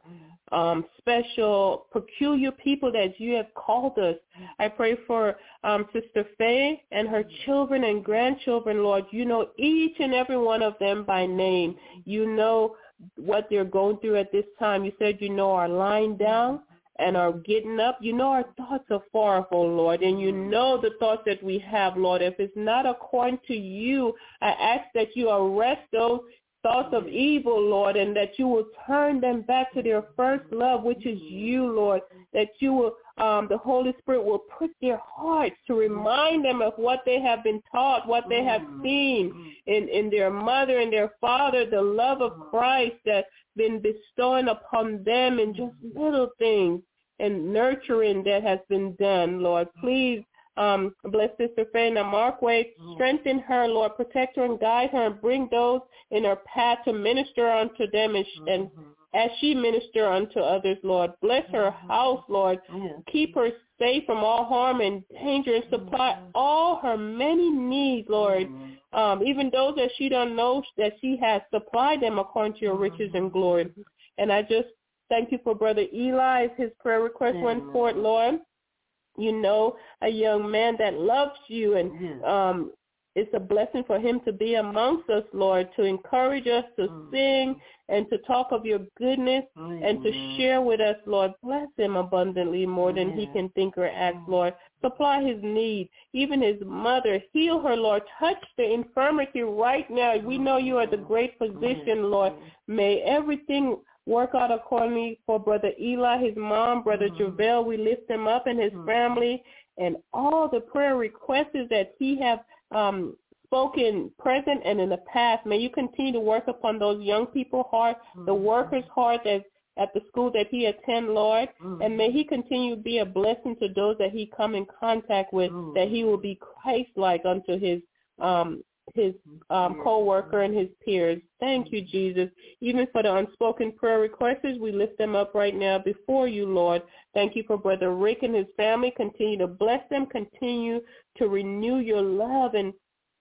um, special, peculiar people that you have called us. I pray for um, Sister Faye and her children and grandchildren, Lord. You know each and every one of them by name. You know what they're going through at this time. You said you know our lying down and our getting up. You know our thoughts are far, oh Lord, and you know the thoughts that we have, Lord. If it's not according to you, I ask that you arrest those thoughts of evil, Lord, and that you will turn them back to their first love, which is you, Lord, that you will, um, the Holy Spirit will prick their hearts to remind them of what they have been taught, what they have seen in, in their mother and their father, the love of Christ that's been bestowing upon them in just little things and nurturing that has been done, Lord. Please Um, bless Sister Faina Markway, strengthen her, Lord, protect her and guide her and bring those in her path to minister unto them and, and as she minister unto others, Lord. Bless her house, Lord. Keep her safe from all harm and danger and supply all her many needs, Lord. Um, even those that she don't know that she has, supplied them according to your riches and glory. And I just thank you for Brother Eli as his prayer request went forth, Lord. You know, a young man that loves you, and um, it's a blessing for him to be amongst us, Lord, to encourage us to mm. sing and to talk of your goodness mm. and to share with us, Lord. Bless him abundantly more than he can think or ask, Lord. Supply his need, even his mother. Heal her, Lord. Touch the infirmity right now. We know you are the great physician, Lord. May everything work out accordingly for Brother Eli, his mom, Brother mm-hmm. JaVale. We lift them up and his mm-hmm. family and all the prayer requests that he have um, spoken present and in the past. May you continue to work upon those young people's heart, mm-hmm. the workers' heart that's at the school that he attend, Lord. Mm-hmm. And may he continue to be a blessing to those that he come in contact with, mm-hmm. that he will be Christ-like unto his um his um, co-worker and his peers. Thank you, Jesus. Even for the unspoken prayer requests, we lift them up right now before you, Lord. Thank you for Brother Rick and his family. Continue to bless them. Continue to renew your love. And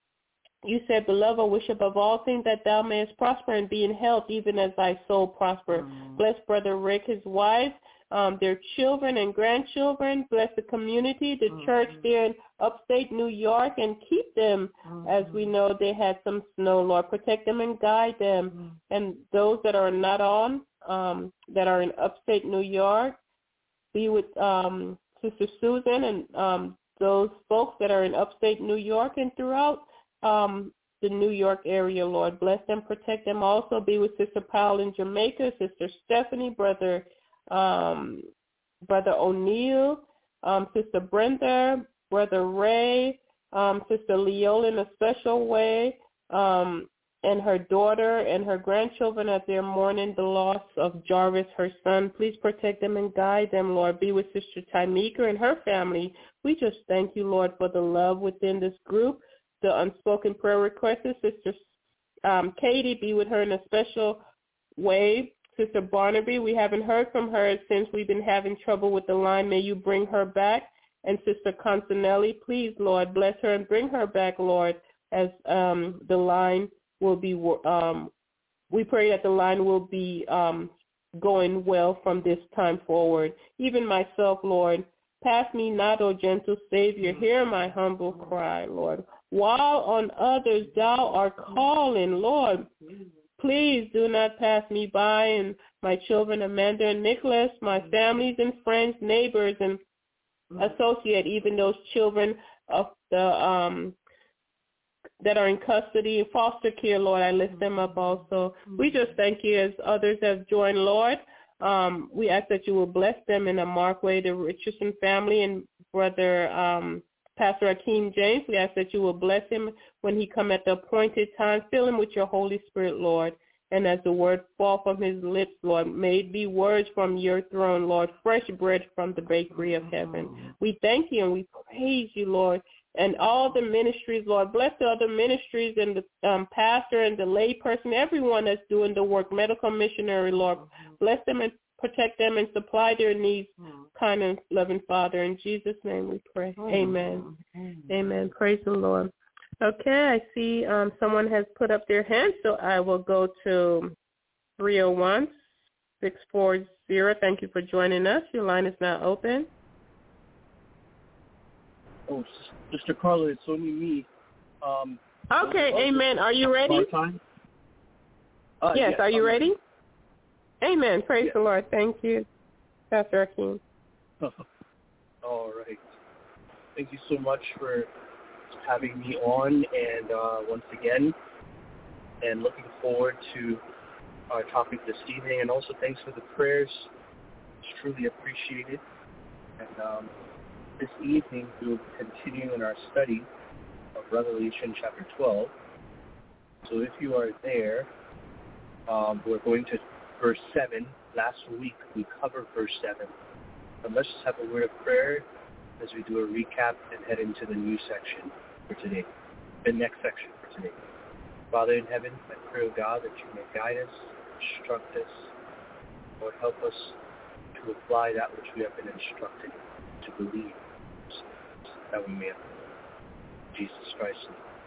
you said, beloved, I wish above all things that thou mayest prosper and be in health, even as thy soul prosper. Mm-hmm. Bless Brother Rick, his wife, um, their children and grandchildren. Bless the community, the mm-hmm. church there in upstate New York, and keep them. Mm-hmm. As we know, they had some snow, Lord. Protect them and guide them. Mm-hmm. And those that are not on, um, that are in upstate New York, be with um, Sister Susan and um, those folks that are in upstate New York and throughout um, the New York area, Lord. Bless them, protect them. Also be with Sister Powell in Jamaica, Sister Stephanie, Brother um, Brother O'Neill, um, Sister Brenda, Brother Ray, um, Sister Leola in a special way, um, and her daughter and her grandchildren as they're mourning the loss of Jarvis, her son. Please protect them and guide them, Lord. Be with Sister Timeka and her family. We just thank you, Lord, for the love within this group. The unspoken prayer requests, Sister um, Katie, be with her in a special way. Sister Barnaby, we haven't heard from her since we've been having trouble with the line. May you bring her back. And Sister Consanelli, please, Lord, bless her and bring her back, Lord, as um, the line will be, um, we pray that the line will be um, going well from this time forward. Even myself, Lord, pass me not, O gentle Savior, hear my humble cry, Lord. While on others thou art calling, Lord, please do not pass me by, and my children, Amanda and Nicholas, my families and friends, neighbors, and associate, even those children of the um, that are in custody, foster care, Lord, I lift them up also. We just thank you as others have joined, Lord. Um, we ask that you will bless them in a marked way, the Richardson family and Brother um, Pastor Akeem James. We ask that you will bless him when he come at the appointed time. Fill him with your Holy Spirit, Lord. And as the word fall from his lips, Lord, may it be words from your throne, Lord, fresh bread from the bakery of heaven. We thank you and we praise you, Lord. And all the ministries, Lord, bless the other ministries and the um, pastor and the lay person, everyone that's doing the work, medical missionary, Lord. Bless them and protect them and supply their needs, kind and loving Father. In Jesus' name we pray. Amen. Amen. Praise the Lord. Okay, I see um, someone has put up their hand, so I will go to three oh one, six four Spira. Thank you for joining us. Your line is now open. Oh, Sister Carla, it's only me. Um, okay, amen. Are you ready? Time? Uh, yes, yes, are you I'm ready? ready? Amen. Praise yes. the Lord. Thank you, Pastor Akeem. All right. Thank you so much for having me on, and uh, once again, and looking forward to our topic this evening, and also thanks for the prayers. It's truly appreciated. And um, this evening we'll continue in our study of Revelation chapter twelve. So if you are there, um, we're going to verse seven. Last week we covered verse seven. But let's just have a word of prayer as we do a recap and head into the new section for today, the next section for today. Father in heaven, I pray, O God, that you may guide us, instruct us, Lord, help us to apply that which we have been instructed to believe, that we may have Jesus Christ.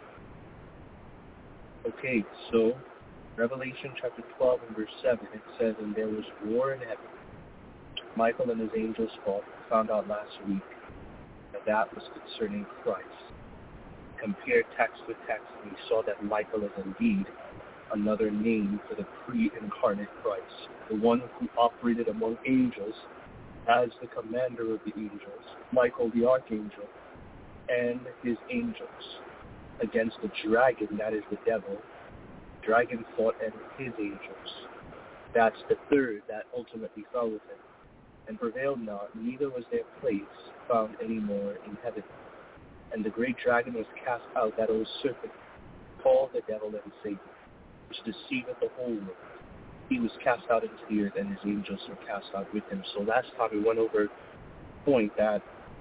Okay, so Revelation chapter twelve and verse seven, it says, and there was war in heaven. Michael and his angels fought. Found out last week that that was concerning Christ. Compared text with text, and we saw that Michael is indeed another name for the pre-incarnate Christ, the one who operated among angels as the commander of the angels, Michael the archangel, and his angels against the dragon, that is the devil. Dragon fought and his angels. That's the third that ultimately fell with him, and prevailed not, neither was their place found any more in heaven. And the great dragon was cast out, that old serpent, called the devil and Satan, which deceiveth the whole world. He was cast out into the earth, and his angels were cast out with him. So last time we went over the point that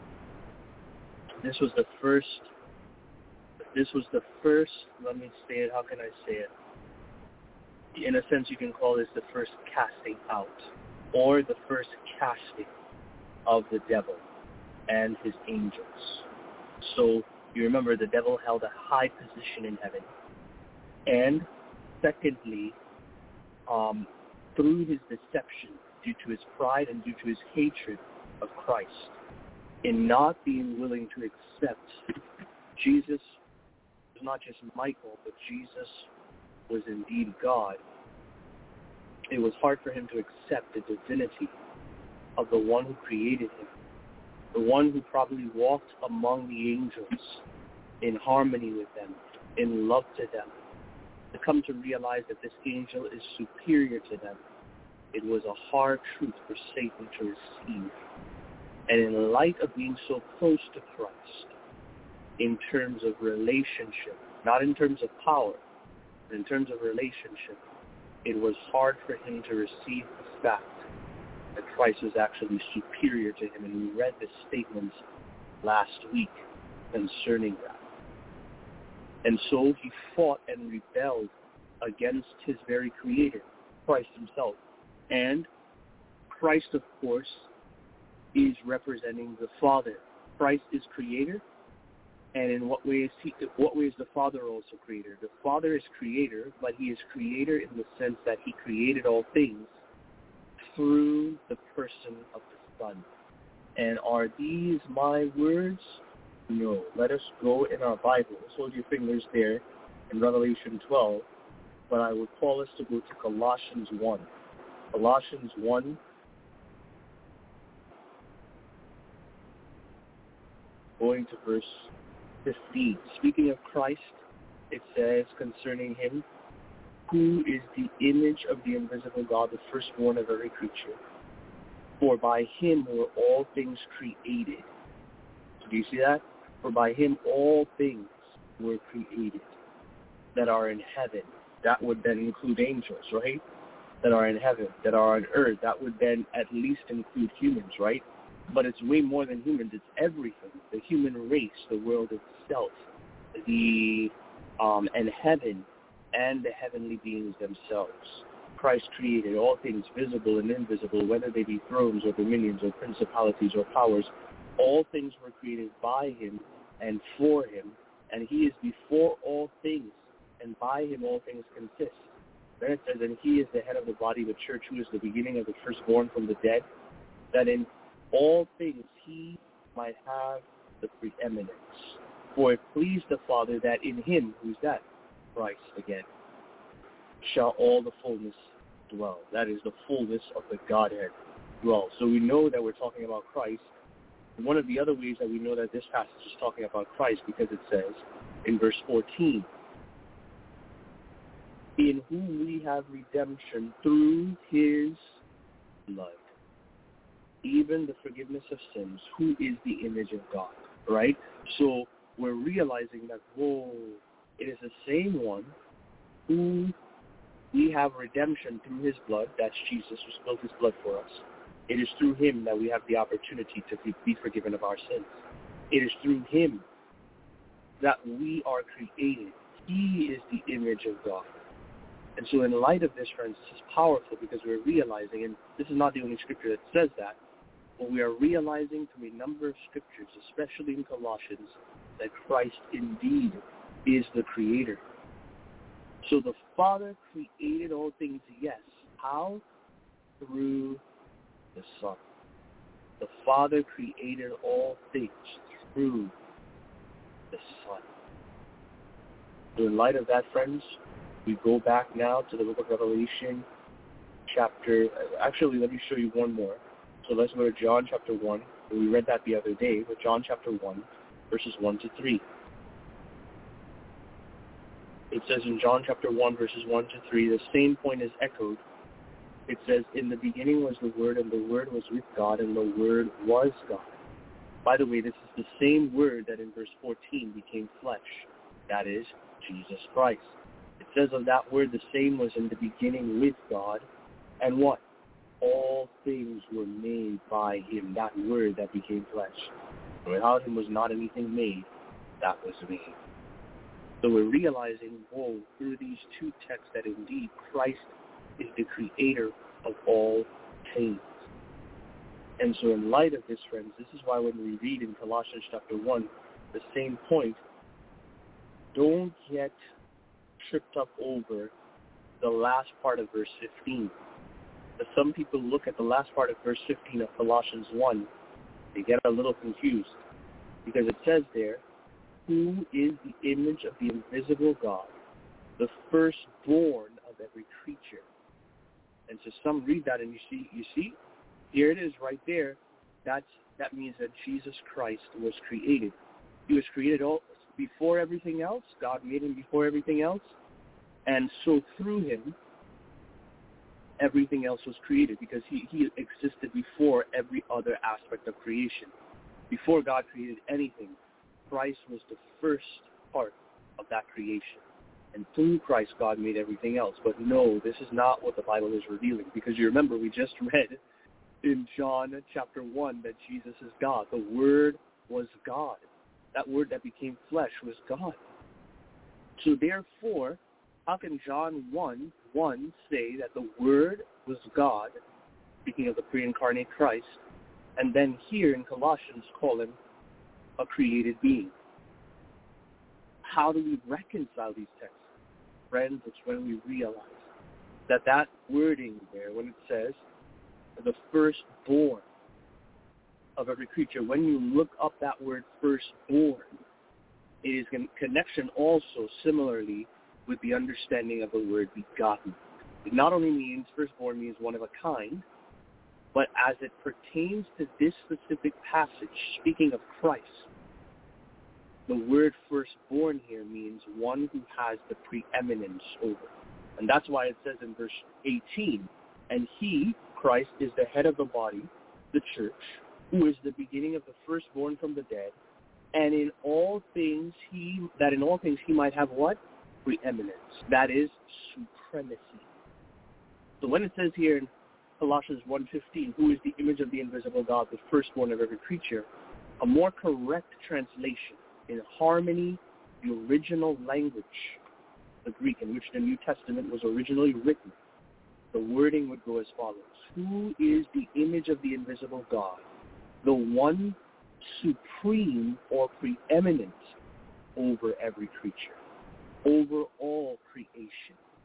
this was the first, this was the first, let me say it, how can I say it? In a sense, you can call this the first casting out, or the first casting of the devil and his angels. So you remember the devil held a high position in heaven. And secondly, um, through his deception, due to his pride and due to his hatred of Christ, in not being willing to accept Jesus was not just Michael, but Jesus was indeed God, it was hard for him to accept the divinity of the one who created him, the one who probably walked among the angels in harmony with them, in love to them, to come to realize that this angel is superior to them. It was a hard truth for Satan to receive. And in light of being so close to Christ, in terms of relationship, not in terms of power, but in terms of relationship, it was hard for him to receive the fact that Christ was actually superior to him. And we read the statements last week concerning that. And so he fought and rebelled against his very creator, Christ himself. And Christ, of course, is representing the Father. Christ is creator. And in what way is he, what way is the Father also creator? The Father is creator, but he is creator in the sense that he created all things through the person of the Son. And are these my words? No. Let us go in our Bibles. Hold your fingers there in Revelation twelve. But I would call us to go to Colossians one. Colossians one. Going to verse fifteen. Speaking of Christ, it says concerning him, who is the image of the invisible God, the firstborn of every creature. For by him were all things created. Do you see that? For by him all things were created that are in heaven. That would then include angels, right? That are in heaven, that are on earth. That would then at least include humans, right? But it's way more than humans. It's everything. The human race, the world itself, the um, and heaven, and the heavenly beings themselves. Christ created all things, visible and invisible, whether they be thrones or dominions or principalities or powers. All things were created by him and for him, and he is before all things, and by him all things consist. Then it says, and he is the head of the body of the church, who is the beginning of the firstborn from the dead, that in all things he might have the preeminence. For it pleased the Father that in him, who's that? Christ again, shall all the fullness dwell. That is the fullness of the Godhead dwell. So we know that we're talking about Christ. And one of the other ways that we know that this passage is talking about Christ, because it says in verse fourteen, in whom we have redemption through his blood, even the forgiveness of sins, who is the image of God, right? So we're realizing that, whoa, it is the same one who we have redemption through his blood. That's Jesus, who spilled his blood for us. It is through him that we have the opportunity to be forgiven of our sins. It is through him that we are created. He is the image of God. And so in light of this, friends, this is powerful because we're realizing, and this is not the only scripture that says that, but we are realizing through a number of scriptures, especially in Colossians, that Christ indeed is the creator. So the Father created all things, yes. How? Through the Son. The Father created all things through the Son. So in light of that, friends, we go back now to the book of Revelation, chapter, actually let me show you one more. So let's go to John chapter one. We read that the other day, but John chapter one, verses one to three. It says in John chapter one, verses one to three, the same point is echoed. It says, in the beginning was the Word, and the Word was with God, and the Word was God. By the way, this is the same Word that in verse fourteen became flesh. That is Jesus Christ. It says of that Word, the same was in the beginning with God, and what? All things were made by him, that Word that became flesh. Without him was not anything made that was made. So we're realizing, whoa, through these two texts that indeed Christ is the creator of all things. And so in light of this, friends, this is why when we read in Colossians chapter one, the same point, don't get tripped up over the last part of verse fifteen. But some people look at the last part of verse fifteen of Colossians one, they get a little confused, because it says there, who is the image of the invisible God, the firstborn of every creature. And so some read that and you see, you see, here it is right there. That's, that means that Jesus Christ was created. He was created all before everything else. God made him before everything else. And so through him, everything else was created, because he, he existed before every other aspect of creation. Before God created anything, Christ was the first part of that creation. And through Christ, God made everything else. But no, this is not what the Bible is revealing, because you remember we just read in John chapter one that Jesus is God. The Word was God. That Word that became flesh was God. So therefore, how can John one one say that the Word was God, speaking of the pre-incarnate Christ, and then here in Colossians call him a created being? How do we reconcile these texts? Friends, it's when we realize that that wording there, when it says the firstborn of every creature, when you look up that word firstborn, it is in connection also similarly with the understanding of the word begotten. It not only means, firstborn means one of a kind, but as it pertains to this specific passage, speaking of Christ, the word firstborn here means one who has the preeminence over. And that's why it says in verse eighteen, and he, Christ, is the head of the body, the church, who is the beginning of the firstborn from the dead, and in all things he, that in all things he might have what? Preeminence. That is supremacy. So when it says here in Colossians one fifteen, who is the image of the invisible God, the firstborn of every creature, a more correct translation in harmony, the original language, the Greek in which the New Testament was originally written, the wording would go as follows. Who is the image of the invisible God, the one supreme or preeminent over every creature, over all creation?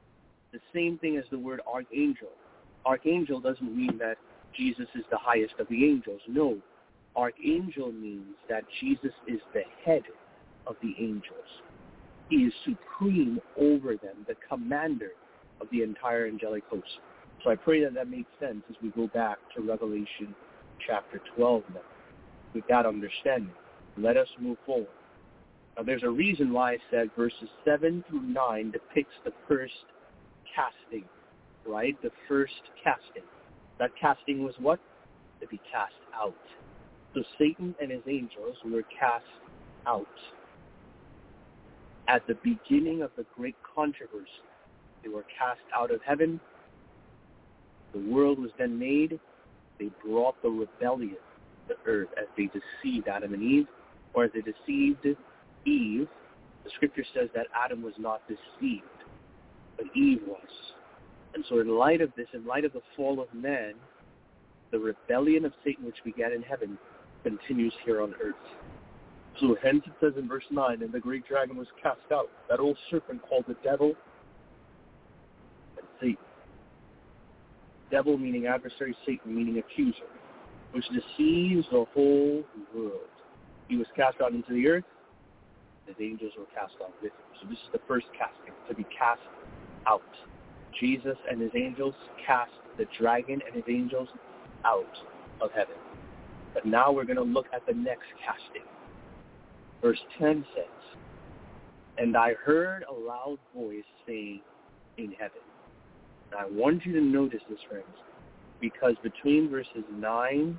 The same thing as the word archangel. Archangel doesn't mean that Jesus is the highest of the angels. No. Archangel means that Jesus is the head of the angels. He is supreme over them, the commander of the entire angelic host. So I pray that that makes sense as we go back to Revelation chapter twelve now. With that understanding, let us move forward. Now there's a reason why I said verses seven through nine depicts the first casting, right? The first casting. That casting was what? To be cast out. So Satan and his angels were cast out. At the beginning of the great controversy, they were cast out of heaven. The world was then made. They brought the rebellion to earth as they deceived Adam and Eve, or as they deceived Eve. The scripture says that Adam was not deceived, but Eve was. And so in light of this, in light of the fall of man, the rebellion of Satan, which began in heaven, continues here on earth. So hence it says in verse nine, and the great dragon was cast out, that old serpent called the devil and Satan. Devil meaning adversary, Satan meaning accuser, which deceives the whole world. He was cast out into the earth, his angels were cast out with him. So this is the first casting, to be cast out. Jesus and his angels cast the dragon and his angels out of heaven. But now we're going to look at the next casting. Verse ten says, and I heard a loud voice saying in heaven. And I want you to notice this, friends, because between verses nine,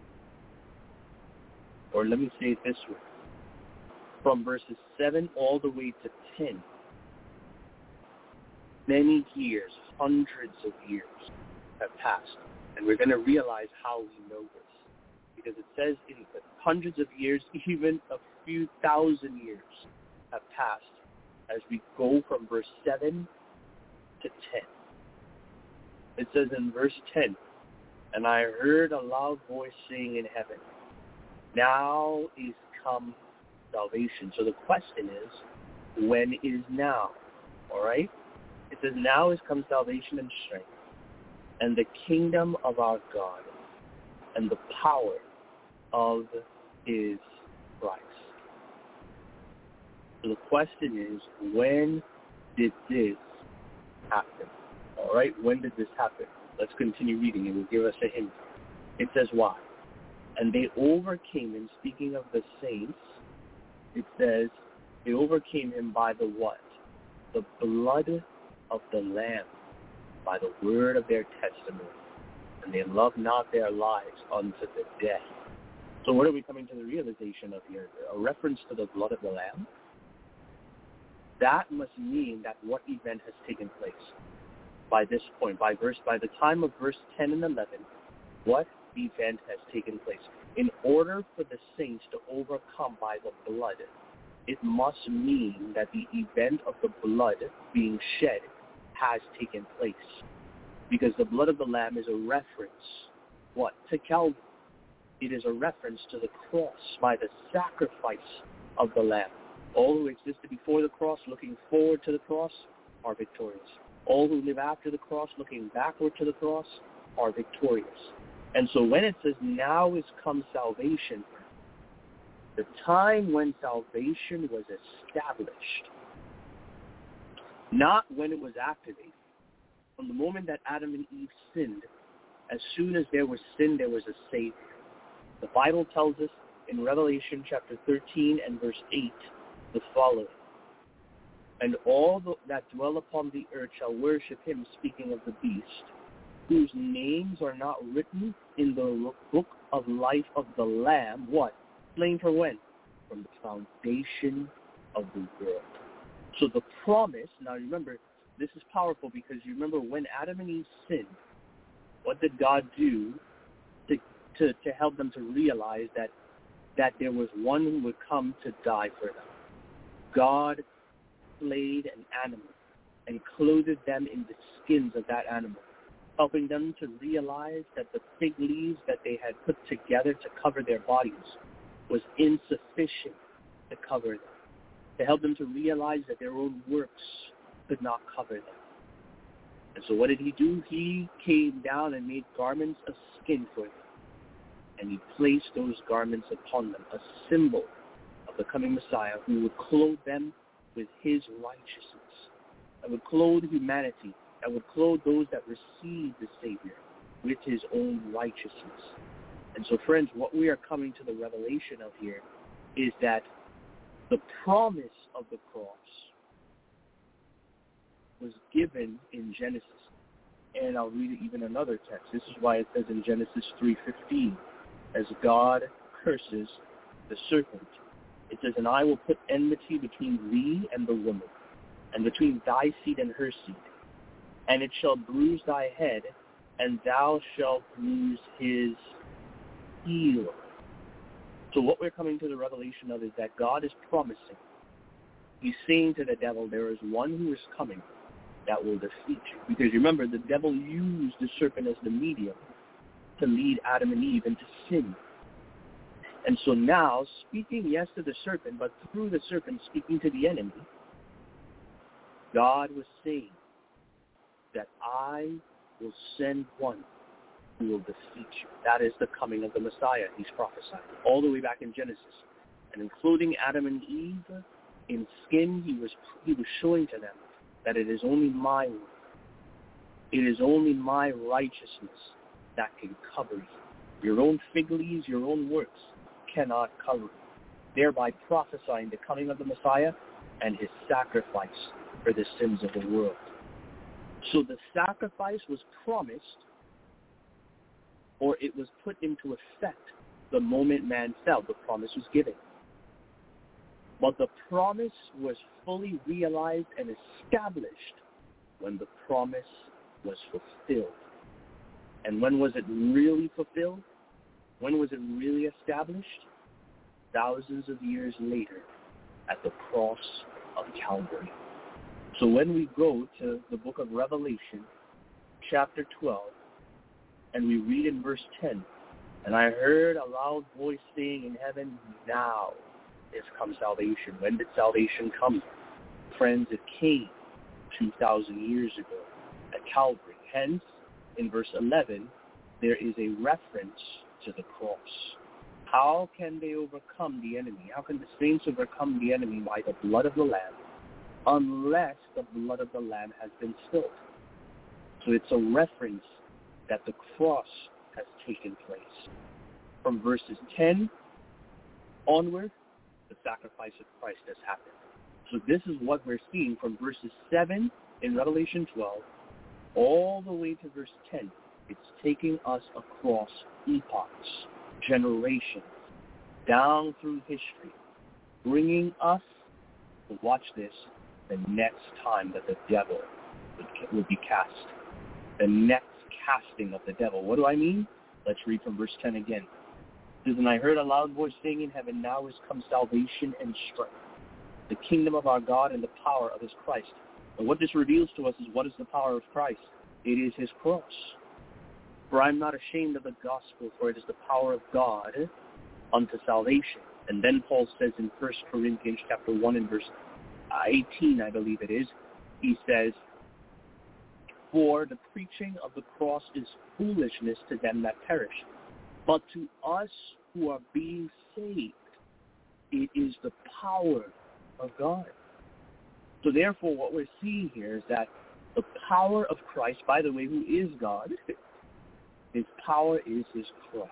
or let me say it this way, from verses seven all the way to ten, many years, hundreds of years have passed. And we're going to realize how we know this. Because it says in hundreds of years, even a few thousand years have passed as we go from verse seven to ten. It says in verse ten, and I heard a loud voice saying in heaven, now is come salvation. So the question is, when is now? All right? It says, now is come salvation and strength, and the kingdom of our God, and the power of his Christ. So the question is, when did this happen? All right, when did this happen? Let's continue reading. It will give us a hint. It says why. And they overcame him, speaking of the saints, it says, they overcame him by the what? The blood of the Lamb, by the word of their testimony. And they loved not their lives unto the death. So what are we coming to the realization of here? A reference to the blood of the Lamb? That must mean that what event has taken place by this point, by verse, by the time of verse ten and eleven, what event has taken place? In order for the saints to overcome by the blood, it must mean that the event of the blood being shed has taken place. Because the blood of the Lamb is a reference, what? To Calvary. It is a reference to the cross by the sacrifice of the Lamb. All who existed before the cross, looking forward to the cross, are victorious. All who live after the cross, looking backward to the cross, are victorious. And so when it says, now is come salvation, the time when salvation was established, not when it was activated. From the moment that Adam and Eve sinned, as soon as there was sin, there was a Savior. The Bible tells us in Revelation chapter thirteen and verse eight the following. And all the, that dwell upon the earth shall worship him, speaking of the beast, whose names are not written in the book of life of the Lamb. What? Slain for when? From the foundation of the world. So the promise, now remember, this is powerful because you remember when Adam and Eve sinned, what did God do to, to, to help them to realize that, that there was one who would come to die for them? God slayed an animal and clothed them in the skins of that animal, helping them to realize that the fig leaves that they had put together to cover their bodies was insufficient to cover them, to help them to realize that their own works could not cover them. And so what did he do? He came down and made garments of skin for them. And he placed those garments upon them, a symbol of the coming Messiah who would clothe them with his righteousness, that would clothe humanity, that would clothe those that receive the Savior with his own righteousness. And so, friends, what we are coming to the revelation of here is that the promise of the cross was given in Genesis. And I'll read even another text. This is why it says in Genesis three fifteen, as God curses the serpent, it says, and I will put enmity between thee and the woman, and between thy seed and her seed, and it shall bruise thy head, and thou shalt bruise his heel. So what we're coming to the revelation of is that God is promising. He's saying to the devil, there is one who is coming that will defeat you. Because remember, the devil used the serpent as the medium to lead Adam and Eve into sin. And so now, speaking, yes, to the serpent, but through the serpent speaking to the enemy, God was saying that I will send one who will defeat you. That is the coming of the Messiah, he's prophesying, all the way back in Genesis. And including Adam and Eve, in skin, he was he was showing to them that it is only my word. It is only my righteousness that can cover you. Your own fig leaves, your own works cannot cover you, thereby prophesying the coming of the Messiah and his sacrifice for the sins of the world. So the sacrifice was promised, or it was put into effect the moment man fell. The promise was given. But the promise was fully realized and established when the promise was fulfilled. And when was it really fulfilled? When was it really established? Thousands of years later at the cross of Calvary. So when we go to the book of Revelation, chapter twelve, and we read in verse ten, and I heard a loud voice saying in heaven, now is come salvation. When did salvation come? Friends, it came two thousand years ago at Calvary. Hence, in verse eleven, there is a reference to the cross. How can they overcome the enemy? How can the saints overcome the enemy? By the blood of the Lamb, unless the blood of the Lamb has been spilled. So it's a reference that the cross has taken place. From verses ten onward, the sacrifice of Christ has happened. So this is what we're seeing from verses seven in Revelation twelve all the way to verse ten. It's taking us across epochs, generations, down through history, bringing us to watch this the next time that the devil would, would be cast. The next casting of the devil. What do I mean? Let's read from verse ten again. It says, and I heard a loud voice saying in heaven, now is come salvation and strength, the kingdom of our God and the power of his Christ. And what this reveals to us is, what is the power of Christ? It is his cross. For I am not ashamed of the gospel, for it is the power of God unto salvation. And then Paul says in First Corinthians chapter one and verse eighteen, I believe it is, he says, for the preaching of the cross is foolishness to them that perish, but to us who are being saved, it is the power of God. So therefore, what we're seeing here is that the power of Christ, by the way, who is God, his power is his cross.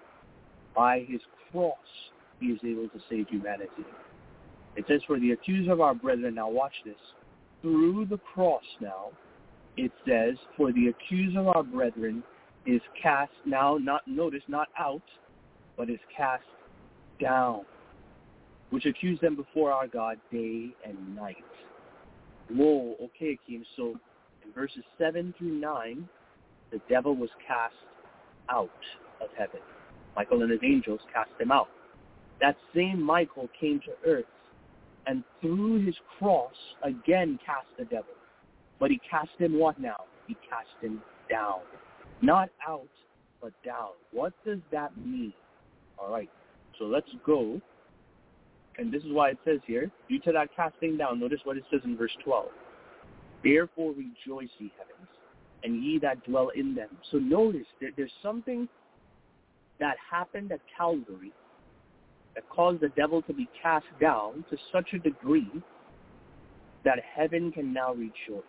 By his cross, he is able to save humanity. It says, for the accuser of our brethren, now watch this, through the cross now, it says, for the accuser of our brethren is cast now, not notice, not out, but is cast down, which accuse them before our God day and night. Whoa, okay, Akeem. So in verses seven through nine, the devil was cast out of heaven. Michael and his angels cast him out. That same Michael came to earth and through his cross again cast the devil. But he cast him what now? He cast him down. Not out, but down. What does that mean? All right, so let's go. And this is why it says here, due to that casting down, notice what it says in verse twelve. Therefore rejoice, ye heavens, and ye that dwell in them. So notice there, there's something that happened at Calvary that caused the devil to be cast down to such a degree that heaven can now rejoice.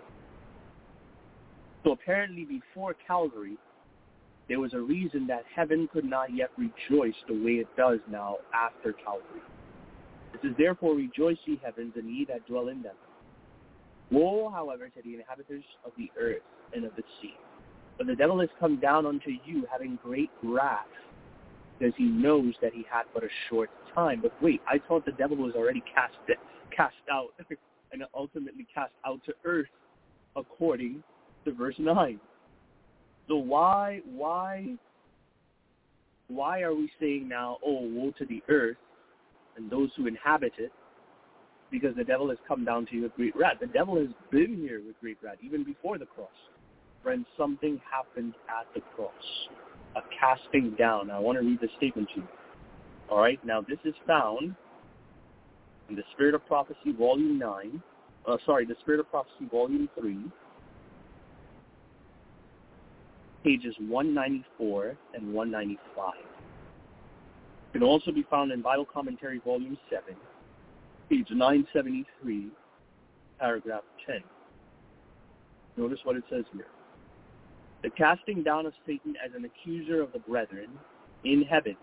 So apparently before Calvary, there was a reason that heaven could not yet rejoice the way it does now after Calvary. It says, therefore rejoice, ye heavens, and ye that dwell in them. Woe, however, to the inhabitants of the earth and of the sea. But the devil has come down unto you, having great wrath, because he knows that he had but a short time. But wait, I thought the devil was already cast cast out and ultimately cast out to earth, according to verse nine. So why, why, why are we saying now, oh, woe to the earth and those who inhabit it? Because the devil has come down to you with great wrath. The devil has been here with great wrath, even before the cross. Friends, something happened at the cross, a casting down. Now, I want to read the statement to you. All right, now this is found in the Spirit of Prophecy, Volume nine. Uh, sorry, the Spirit of Prophecy, Volume three, pages one ninety-four and one ninety-five. It can also be found in Bible Commentary, Volume seven, page nine seventy-three, paragraph ten. Notice what it says here. The casting down of Satan as an accuser of the brethren in heaven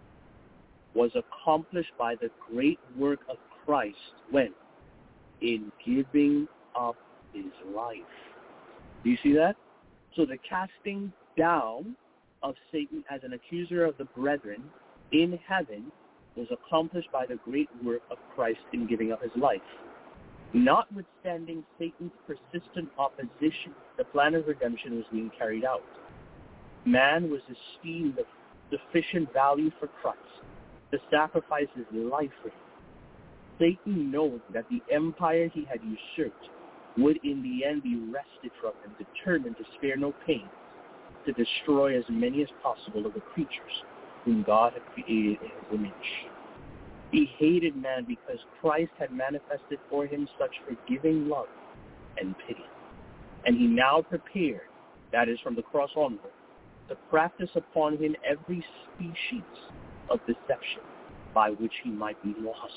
was accomplished by the great work of Christ when? In giving up his life. Do you see that? So the casting down of Satan as an accuser of the brethren in heaven was accomplished by the great work of Christ in giving up his life. Notwithstanding Satan's persistent opposition, the plan of redemption was being carried out. Man was esteemed of sufficient value for Christ to sacrifice his life for him. Satan, knowing that the empire he had usurped would in the end be wrested from him, determined to spare no pain to destroy as many as possible of the creatures whom God had created in his image. He hated man because Christ had manifested for him such forgiving love and pity. And he now prepared, that is from the cross onward, to practice upon him every species of deception by which he might be lost.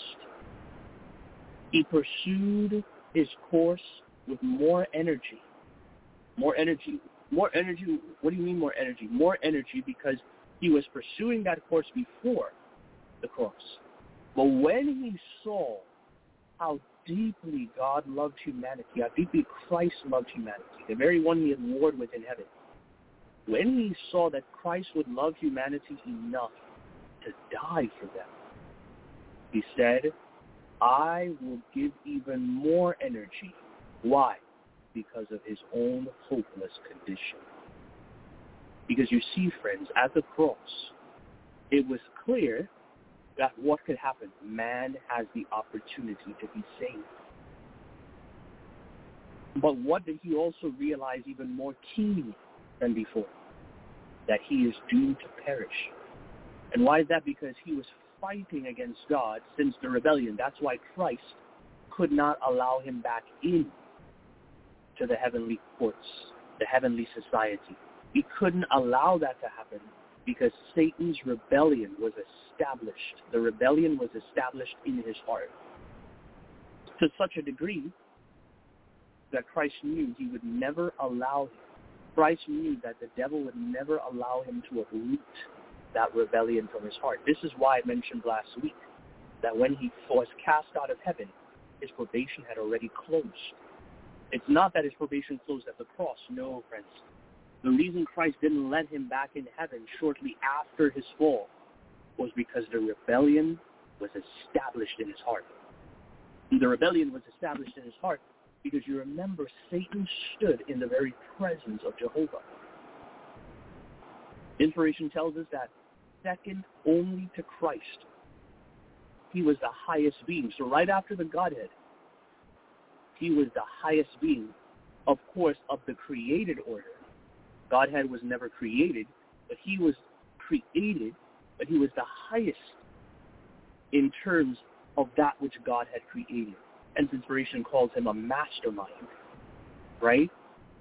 He pursued his course with more energy. More energy. More energy. What do you mean more energy? More energy because he was pursuing that course before the cross. But when he saw how deeply God loved humanity, how deeply Christ loved humanity, the very one he had warred with in heaven, when he saw that Christ would love humanity enough to die for them, he said, I will give even more energy. Why? Because of his own hopeless condition. Because you see, friends, at the cross, it was clear that what could happen? Man has the opportunity to be saved. But what did he also realize even more keenly than before? That he is doomed to perish. And why is that? Because he was fighting against God since the rebellion. That's why Christ could not allow him back in to the heavenly courts, the heavenly society. He couldn't allow that to happen because Satan's rebellion was established. The rebellion was established in his heart to such a degree that Christ knew he would never allow him. Christ knew that the devil would never allow him to uproot that rebellion from his heart. This is why I mentioned last week that when he was cast out of heaven, his probation had already closed. It's not that his probation closed at the cross. No, friends. The reason Christ didn't let him back in heaven shortly after his fall was because the rebellion was established in his heart. The rebellion was established in his heart because you remember Satan stood in the very presence of Jehovah. Inspiration tells us that second only to Christ, he was the highest being. So right after the Godhead, he was the highest being, of course, of the created order. Godhead was never created, but he was created, but he was the highest in terms of that which God had created. Hence, inspiration calls him a mastermind, right?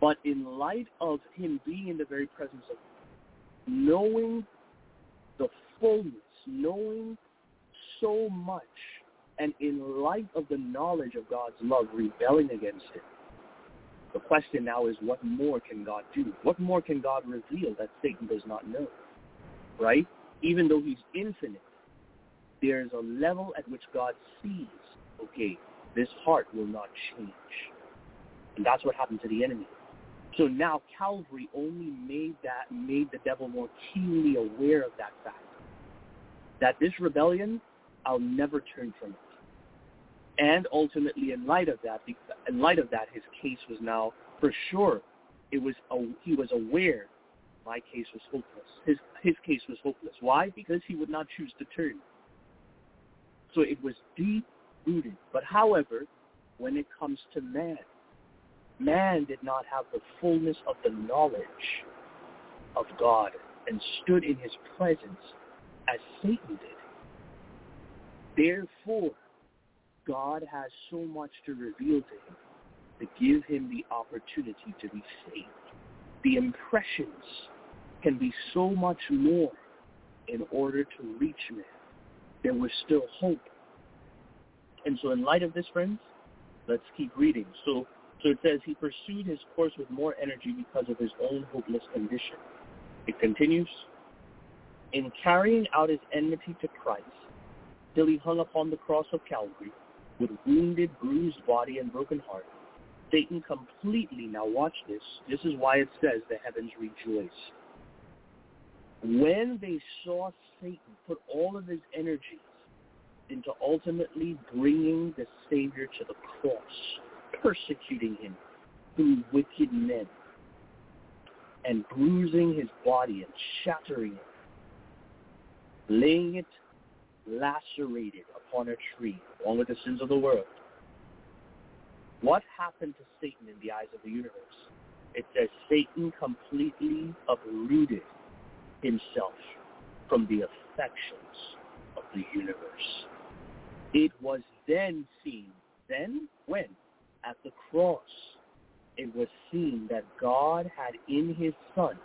But in light of him being in the very presence of knowing the fullness, knowing so much, and in light of the knowledge of God's love, rebelling against it, the question now is, what more can God do? What more can God reveal that Satan does not know? Right? Even though he's infinite, there's a level at which God sees, okay, this heart will not change. And that's what happened to the enemy. So now Calvary only made that, made the devil more keenly aware of that fact. That this rebellion, I'll never turn from it. And ultimately, in light of that, in light of that, his case was now, for sure, it was a, he was aware my case was hopeless. His his case was hopeless. Why? Because he would not choose to turn. So it was deep-rooted. But however, when it comes to man, man did not have the fullness of the knowledge of God and stood in his presence as Satan did. Therefore, God has so much to reveal to him to give him the opportunity to be saved. The impressions can be so much more in order to reach man. There was still hope. And so in light of this, friends, let's keep reading. So, so it says, he pursued his course with more energy because of his own hopeless condition. It continues, in carrying out his enmity to Christ, till he hung upon the cross of Calvary, with wounded, bruised body and broken heart, Satan completely, now watch this, this is why it says the heavens rejoiced. When they saw Satan put all of his energies into ultimately bringing the Savior to the cross, persecuting him through wicked men, and bruising his body and shattering it, laying it lacerated upon a tree, along with the sins of the world. What happened to Satan in the eyes of the universe? It says Satan completely uprooted himself from the affections of the universe. It was then seen, then when? At the cross, it was seen that God had in his Son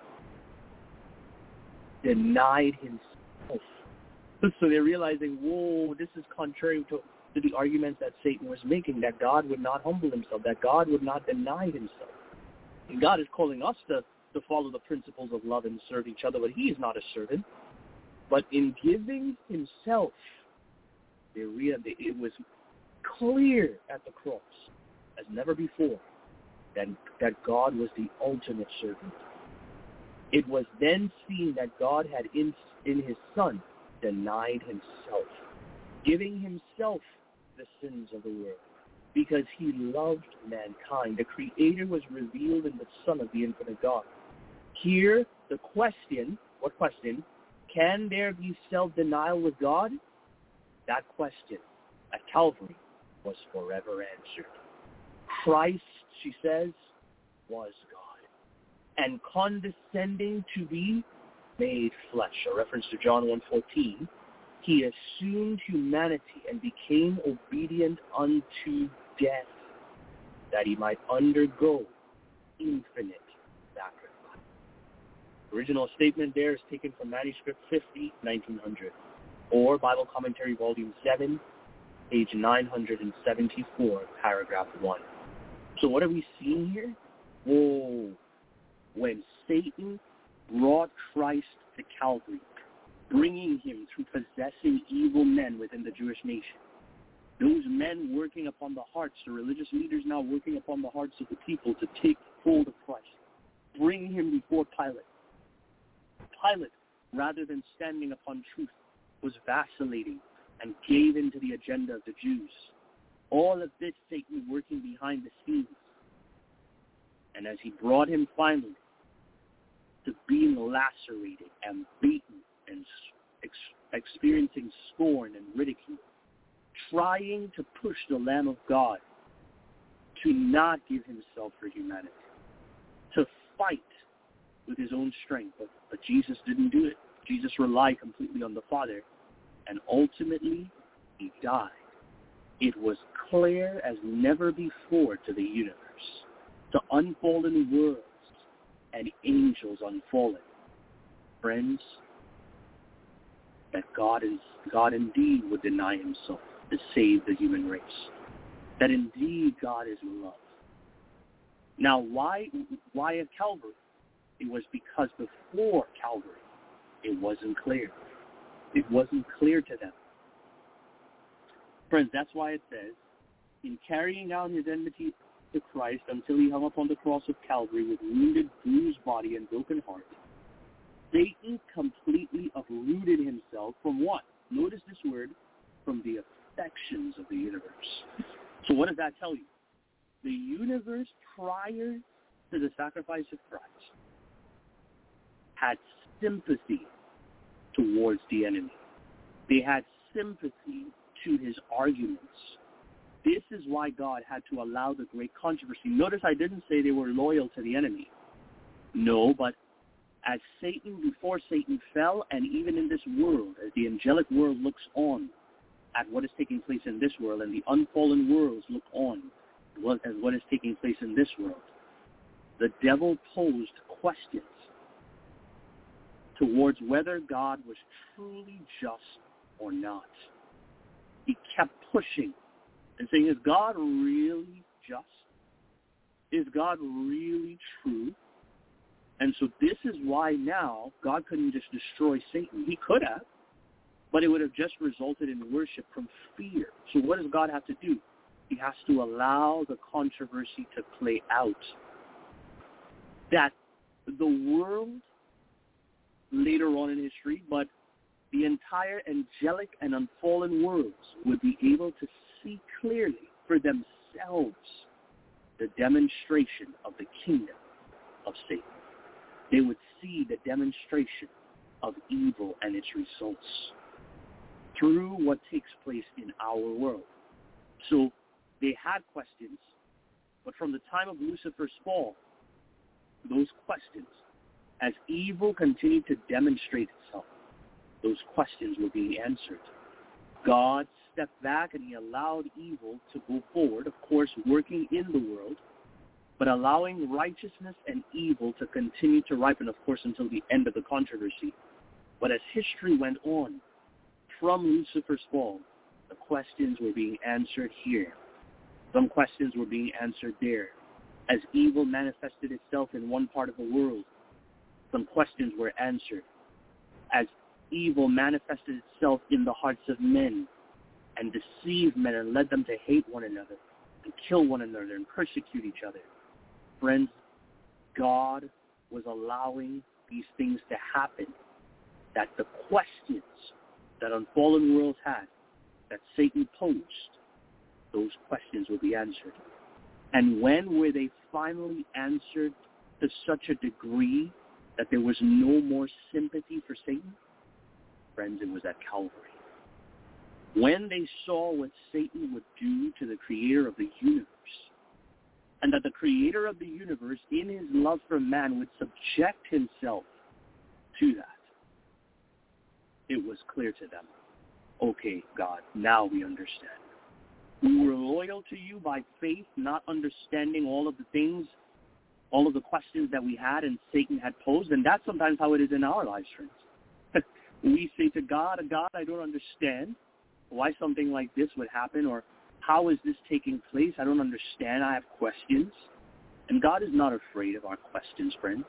denied himself. So they're realizing, whoa, this is contrary to, to the arguments that Satan was making, that God would not humble himself, that God would not deny himself. And God is calling us to, to follow the principles of love and serve each other, but he is not a servant. But in giving himself, they realized it was clear at the cross, as never before, that, that God was the ultimate servant. It was then seen that God had in, in his Son denied himself, giving himself the sins of the world, because he loved mankind. The Creator was revealed in the Son of the infinite God. Here, the question, what question? Can there be self-denial with God? That question at Calvary was forever answered. Christ, she says, was God, and condescending to be made flesh, a reference to John one fourteen, he assumed humanity and became obedient unto death, that he might undergo infinite sacrifice. The original statement there is taken from manuscript fifty, nineteen hundred, or Bible Commentary Volume seven, page nine hundred seventy-four, paragraph one. So what are we seeing here? Whoa. When Satan brought Christ to Calvary, bringing him through possessing evil men within the Jewish nation. Those men working upon the hearts, the religious leaders now working upon the hearts of the people to take hold of Christ, bring him before Pilate. Pilate, rather than standing upon truth, was vacillating and gave in to the agenda of the Jews. All of this Satan working behind the scenes. And as he brought him finally to being lacerated and beaten and ex- experiencing scorn and ridicule, trying to push the Lamb of God to not give himself for humanity, to fight with his own strength. But, but Jesus didn't do it. Jesus relied completely on the Father, and ultimately he died. It was clear as never before to the universe to unfallen worlds and angels unfallen. Friends, that God is God indeed would deny himself to save the human race. That indeed God is love. Now, why why at Calvary? It was because before Calvary, it wasn't clear. It wasn't clear to them. Friends, that's why it says, in carrying out his enmity to Christ until he hung upon the cross of Calvary with wounded, bruised body and broken heart, Satan completely uprooted himself from what? Notice this word, from the affections of the universe. So what does that tell you? The universe prior to the sacrifice of Christ had sympathy towards the enemy. They had sympathy to his arguments. This is why God had to allow the great controversy. Notice I didn't say they were loyal to the enemy. No, but as Satan, before Satan fell, and even in this world, as the angelic world looks on at what is taking place in this world, and the unfallen worlds look on at what is taking place in this world, the devil posed questions towards whether God was truly just or not. He kept pushing and saying, is God really just? Is God really true? And so this is why now God couldn't just destroy Satan. He could have, but it would have just resulted in worship from fear. So what does God have to do? He has to allow the controversy to play out. That the world later on in history, but the entire angelic and unfallen worlds would be able to see clearly for themselves the demonstration of the kingdom of Satan. They would see the demonstration of evil and its results through what takes place in our world. So they had questions, but from the time of Lucifer's fall, those questions, as evil continued to demonstrate itself, those questions were being answered. God stepped back and he allowed evil to go forward, of course, working in the world, but allowing righteousness and evil to continue to ripen, of course, until the end of the controversy. But as history went on, from Lucifer's fall, the questions were being answered here. Some questions were being answered there. As evil manifested itself in one part of the world, some questions were answered. As evil manifested itself in the hearts of men and deceived men and led them to hate one another and kill one another and persecute each other. Friends, God was allowing these things to happen, that the questions that unfallen worlds had, that Satan posed, those questions will be answered. And when were they finally answered to such a degree that there was no more sympathy for Satan? Friends, it was at Calvary. When they saw what Satan would do to the creator of the universe, and that the creator of the universe, in his love for man, would subject himself to that, it was clear to them, okay, God, now we understand. We were loyal to you by faith, not understanding all of the things, all of the questions that we had and Satan had posed, and that's sometimes how it is in our lives, friends. We say to God, God, I don't understand why something like this would happen, or how is this taking place? I don't understand. I have questions. And God is not afraid of our questions, friends.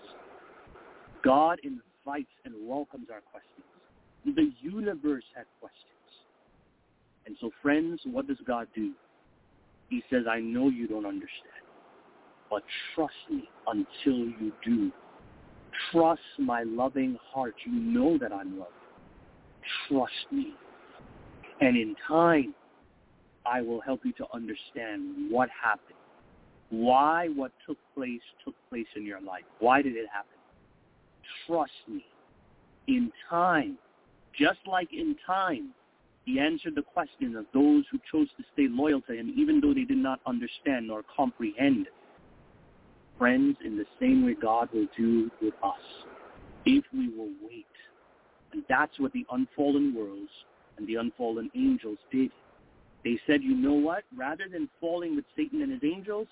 God invites and welcomes our questions. The universe had questions. And so, friends, what does God do? He says, I know you don't understand, but trust me until you do. Trust my loving heart. You know that I'm loved. Trust me. And in time, I will help you to understand what happened. Why what took place took place in your life. Why did it happen? Trust me. In time, just like in time, he answered the question of those who chose to stay loyal to him, even though they did not understand nor comprehend. Friends, in the same way God will do with us, if we will wait. And that's what the unfallen worlds and the unfallen angels did. They said, you know what? Rather than falling with Satan and his angels,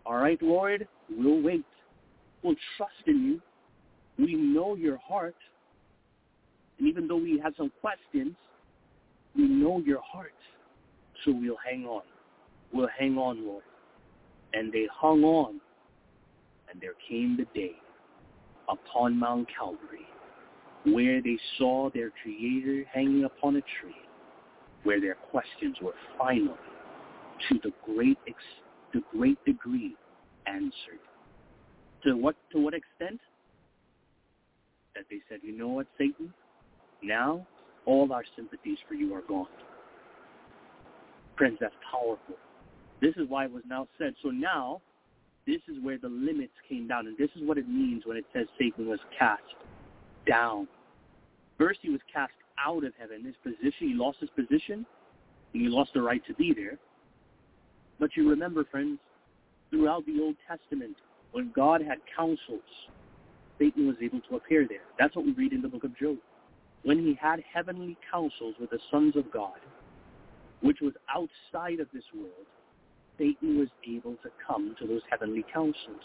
All right, Lord, we'll wait. We'll trust in you. We know your heart. And even though we have some questions, we know your heart. So we'll hang on. We'll hang on, Lord. And they hung on. And there came the day upon Mount Calvary where they saw their Creator hanging upon a tree, where their questions were finally, to the great ex- the great degree, answered. To what to what extent? That they said, you know what, Satan? Now all our sympathies for you are gone. Friends, that's powerful. This is why it was now said. So now, this is where the limits came down, and this is what it means when it says Satan was cast down. First, he was cast out of heaven. His position, he lost his position, and he lost the right to be there. But you remember, friends, throughout the Old Testament, when God had councils, Satan was able to appear there. That's what we read in the book of Job. When he had heavenly councils with the sons of God, which was outside of this world, Satan was able to come to those heavenly councils.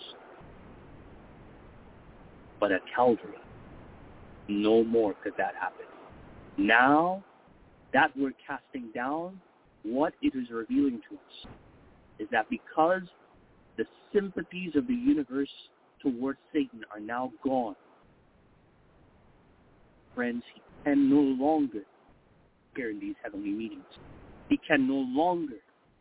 But at Calvary, no more could that happen. Now, that word casting down, what it is revealing to us is that because the sympathies of the universe towards Satan are now gone, friends, he can no longer appear in these heavenly meetings. He can no longer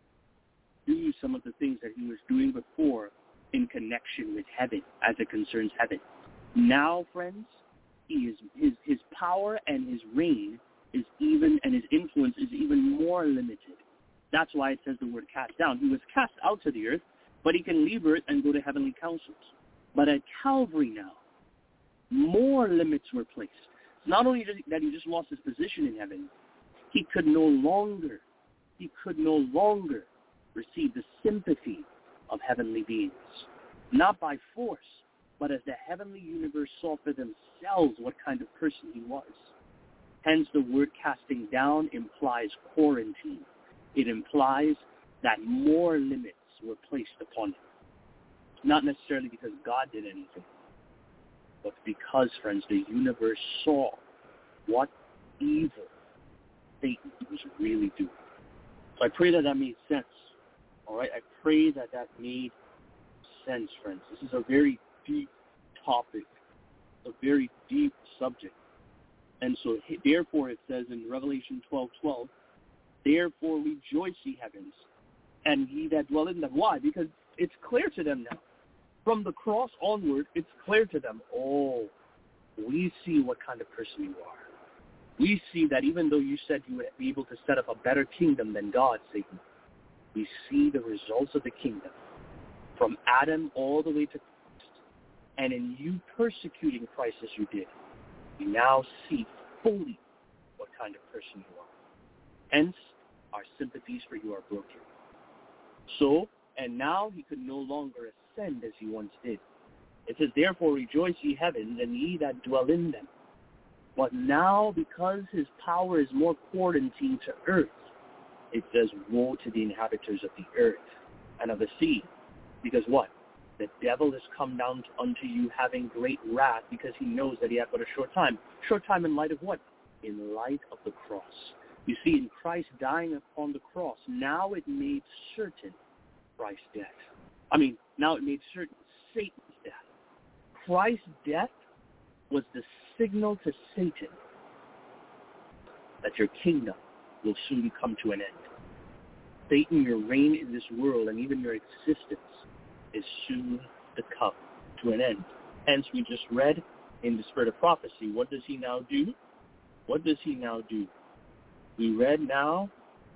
do some of the things that he was doing before in connection with heaven as it concerns heaven. Now, friends, he is his his power and his reign is even, and his influence is even more limited. That's why it says the word cast down. He was cast out to the earth, but he can leave earth and go to heavenly councils. But at Calvary now, more limits were placed. Not only that he just lost his position in heaven, he could no longer, he could no longer receive the sympathy of heavenly beings. Not by force, but as the heavenly universe saw for themselves what kind of person he was. Hence, the word casting down implies quarantine. It implies that more limits were placed upon him. Not necessarily because God did anything, but because, friends, the universe saw what evil Satan was really doing. So I pray that that made sense. All right? I pray that that made sense, friends. This is a very deep topic, a very deep subject. And so, therefore, it says in Revelation twelve twelve, therefore rejoice, ye heavens, and ye that dwell in them. Why? Because it's clear to them now. From the cross onward, it's clear to them, oh, we see what kind of person you are. We see that even though you said you would be able to set up a better kingdom than God, Satan, we see the results of the kingdom from Adam all the way to Christ. And in you persecuting Christ as you did, we now see fully what kind of person you are. Hence, our sympathies for you are broken. So, and now he could no longer ascend as he once did. It says, therefore rejoice, ye heavens, and ye that dwell in them. But now, because his power is more quarantined to earth, it says, woe to the inhabitants of the earth and of the sea. Because what? The devil has come down to, unto you having great wrath, because he knows that he hath but a short time. Short time in light of what? In light of the cross. You see, in Christ dying upon the cross, now it made certain Christ's death. I mean, now it made certain Satan's death. Christ's death was the signal to Satan that your kingdom will soon come to an end. Satan, your reign in this world and even your existence is soon to come to an end. Hence, we just read in the spirit of prophecy, what does he now do? What does he now do? We read now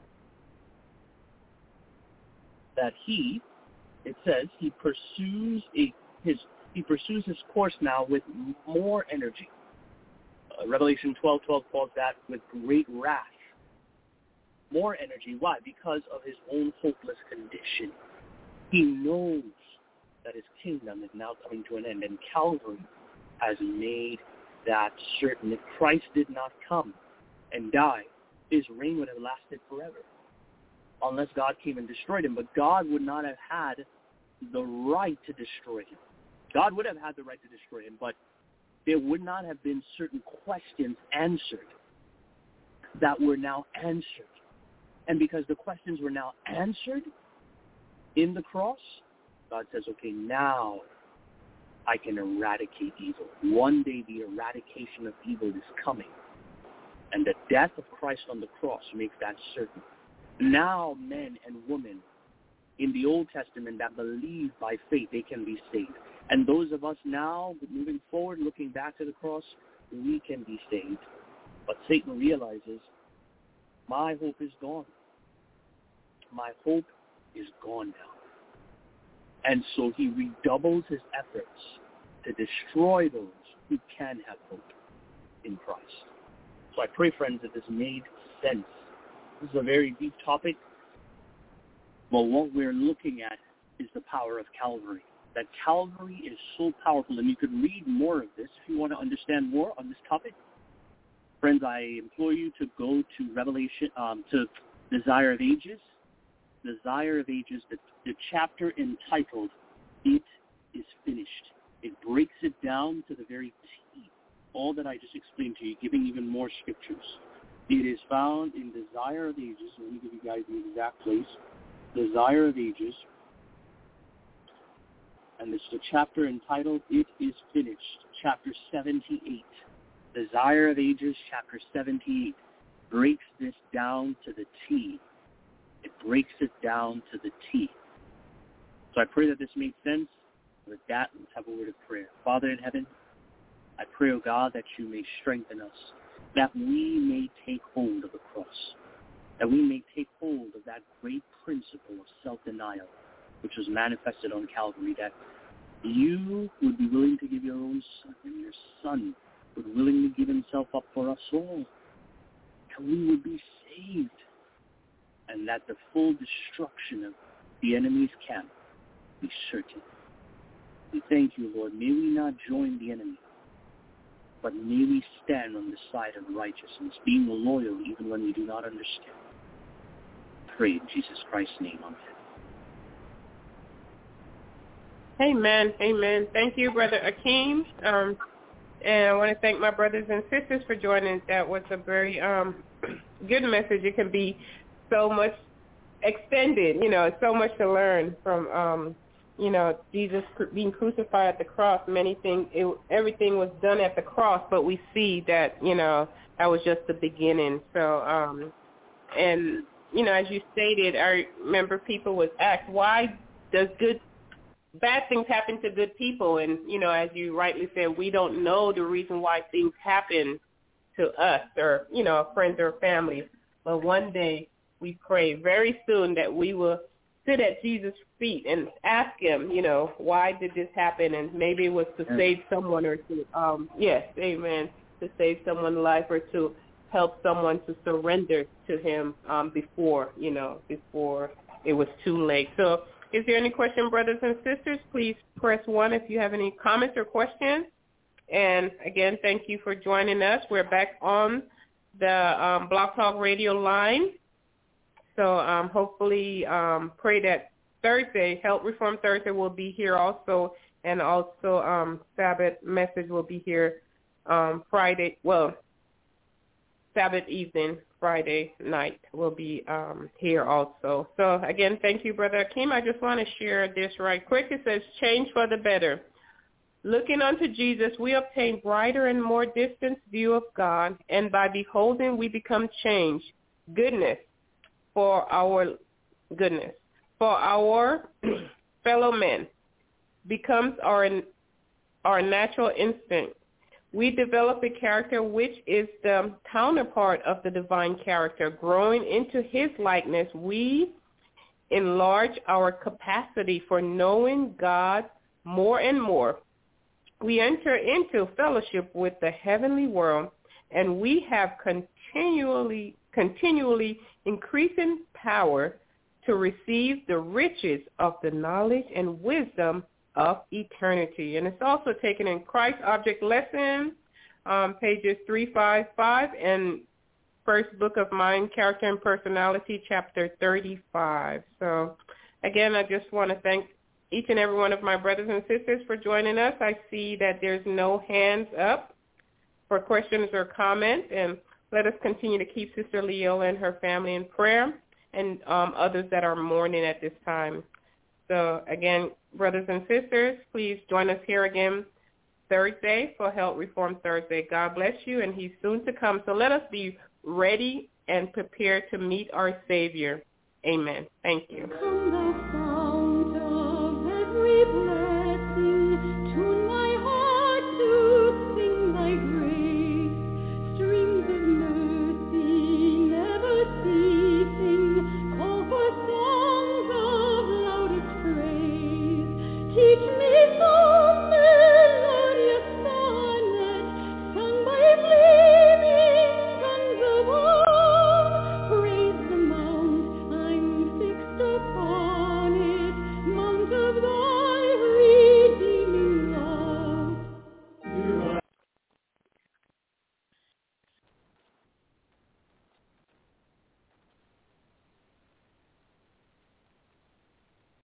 that he, it says, he pursues a, his he pursues his course now with more energy. Uh, Revelation twelve twelve calls that with great wrath. More energy. Why? Because of his own hopeless condition. He knows that his kingdom is now coming to an end, and Calvary has made that certain. If Christ did not come and die, his reign would have lasted forever, unless God came and destroyed him. But God would not have had the right to destroy him. God would have had the right to destroy him, but there would not have been certain questions answered that were now answered. And because the questions were now answered in the cross, God says, okay, now I can eradicate evil. One day the eradication of evil is coming. And the death of Christ on the cross makes that certain. Now men and women in the Old Testament that believe by faith, they can be saved. And those of us now, moving forward, looking back to the cross, we can be saved. But Satan realizes, my hope is gone. My hope is gone now. And so he redoubles his efforts to destroy those who can have hope in Christ. So I pray, friends, that this made sense. This is a very deep topic, but what we're looking at is the power of Calvary. That Calvary is so powerful, and you could read more of this if you want to understand more on this topic. Friends, I implore you to go to Revelation, um, to Desire of Ages. Desire of Ages, the, the chapter entitled, It is Finished. It breaks it down to the very T, all that I just explained to you, giving even more scriptures. It is found in Desire of Ages. Let me give you guys the exact place. Desire of Ages. And this is the chapter entitled, It is Finished, chapter seventy-eight. Desire of Ages, chapter seventy-eight, breaks this down to the T. It breaks it down to the T. So I pray that this made sense. With that, let's have a word of prayer. Father in heaven, I pray, O God, that you may strengthen us, that we may take hold of the cross, that we may take hold of that great principle of self-denial, which was manifested on Calvary, that you would be willing to give your own son, and your son would willingly give himself up for us all, that we would be saved, and that the full destruction of the enemy's camp be certain. We thank you, Lord. May we not join the enemy, but may we stand on the side of righteousness, being loyal even when we do not understand. Pray in Jesus Christ's name. Amen. Amen. Amen. Thank you, Brother Akeem. Um, and I want to thank my brothers and sisters for joining. That was a very um, good message. It can be so much extended, you know, so much to learn from, um, you know, Jesus being crucified at the cross. Many things, it, everything was done at the cross, but we see that, you know, that was just the beginning. So, um, and, you know, as you stated, I remember people was asked, why does good bad things happen to good people? And, you know, as you rightly said, we don't know the reason why things happen to us or, you know, friends or family. But one day we pray very soon that we will sit at Jesus' feet and ask him, you know, why did this happen? And maybe it was to save someone or to, um, yes, amen, to save someone's life or to help someone to surrender to him um, before, you know, before it was too late. So is there any question, brothers and sisters? Please press one if you have any comments or questions. And, again, thank you for joining us. We're back on the um, Blog Talk Radio line. So um, hopefully um, pray that Thursday, Health Reform Thursday, will be here also. And also um, Sabbath message will be here um, Friday. Well, Sabbath evening, Friday night will be um, here also. So, again, thank you, Brother Akeem. I just want to share this right quick. It says, change for the better. Looking unto Jesus, we obtain brighter and more distant view of God, and by beholding, we become changed. Goodness for our goodness for our fellow men becomes our our natural instinct. We develop a character which is the counterpart of the divine character. Growing into his likeness, we enlarge our capacity for knowing God more and more. We enter into fellowship with the heavenly world, and we have continually, continually increasing power to receive the riches of the knowledge and wisdom of eternity. And it's also taken in Christ Object Lesson, um, pages three fifty-five, and First Book of Mind, Character and Personality, chapter thirty-five. So, again, I just want to thank each and every one of my brothers and sisters for joining us. I see that there's no hands up for questions or comments, and let us continue to keep Sister Leola and her family in prayer, and um, others that are mourning at this time. So again, brothers and sisters, please join us here again Thursday for Health Reform Thursday. God bless you, and he's soon to come. So let us be ready and prepared to meet our Savior. Amen. Thank you.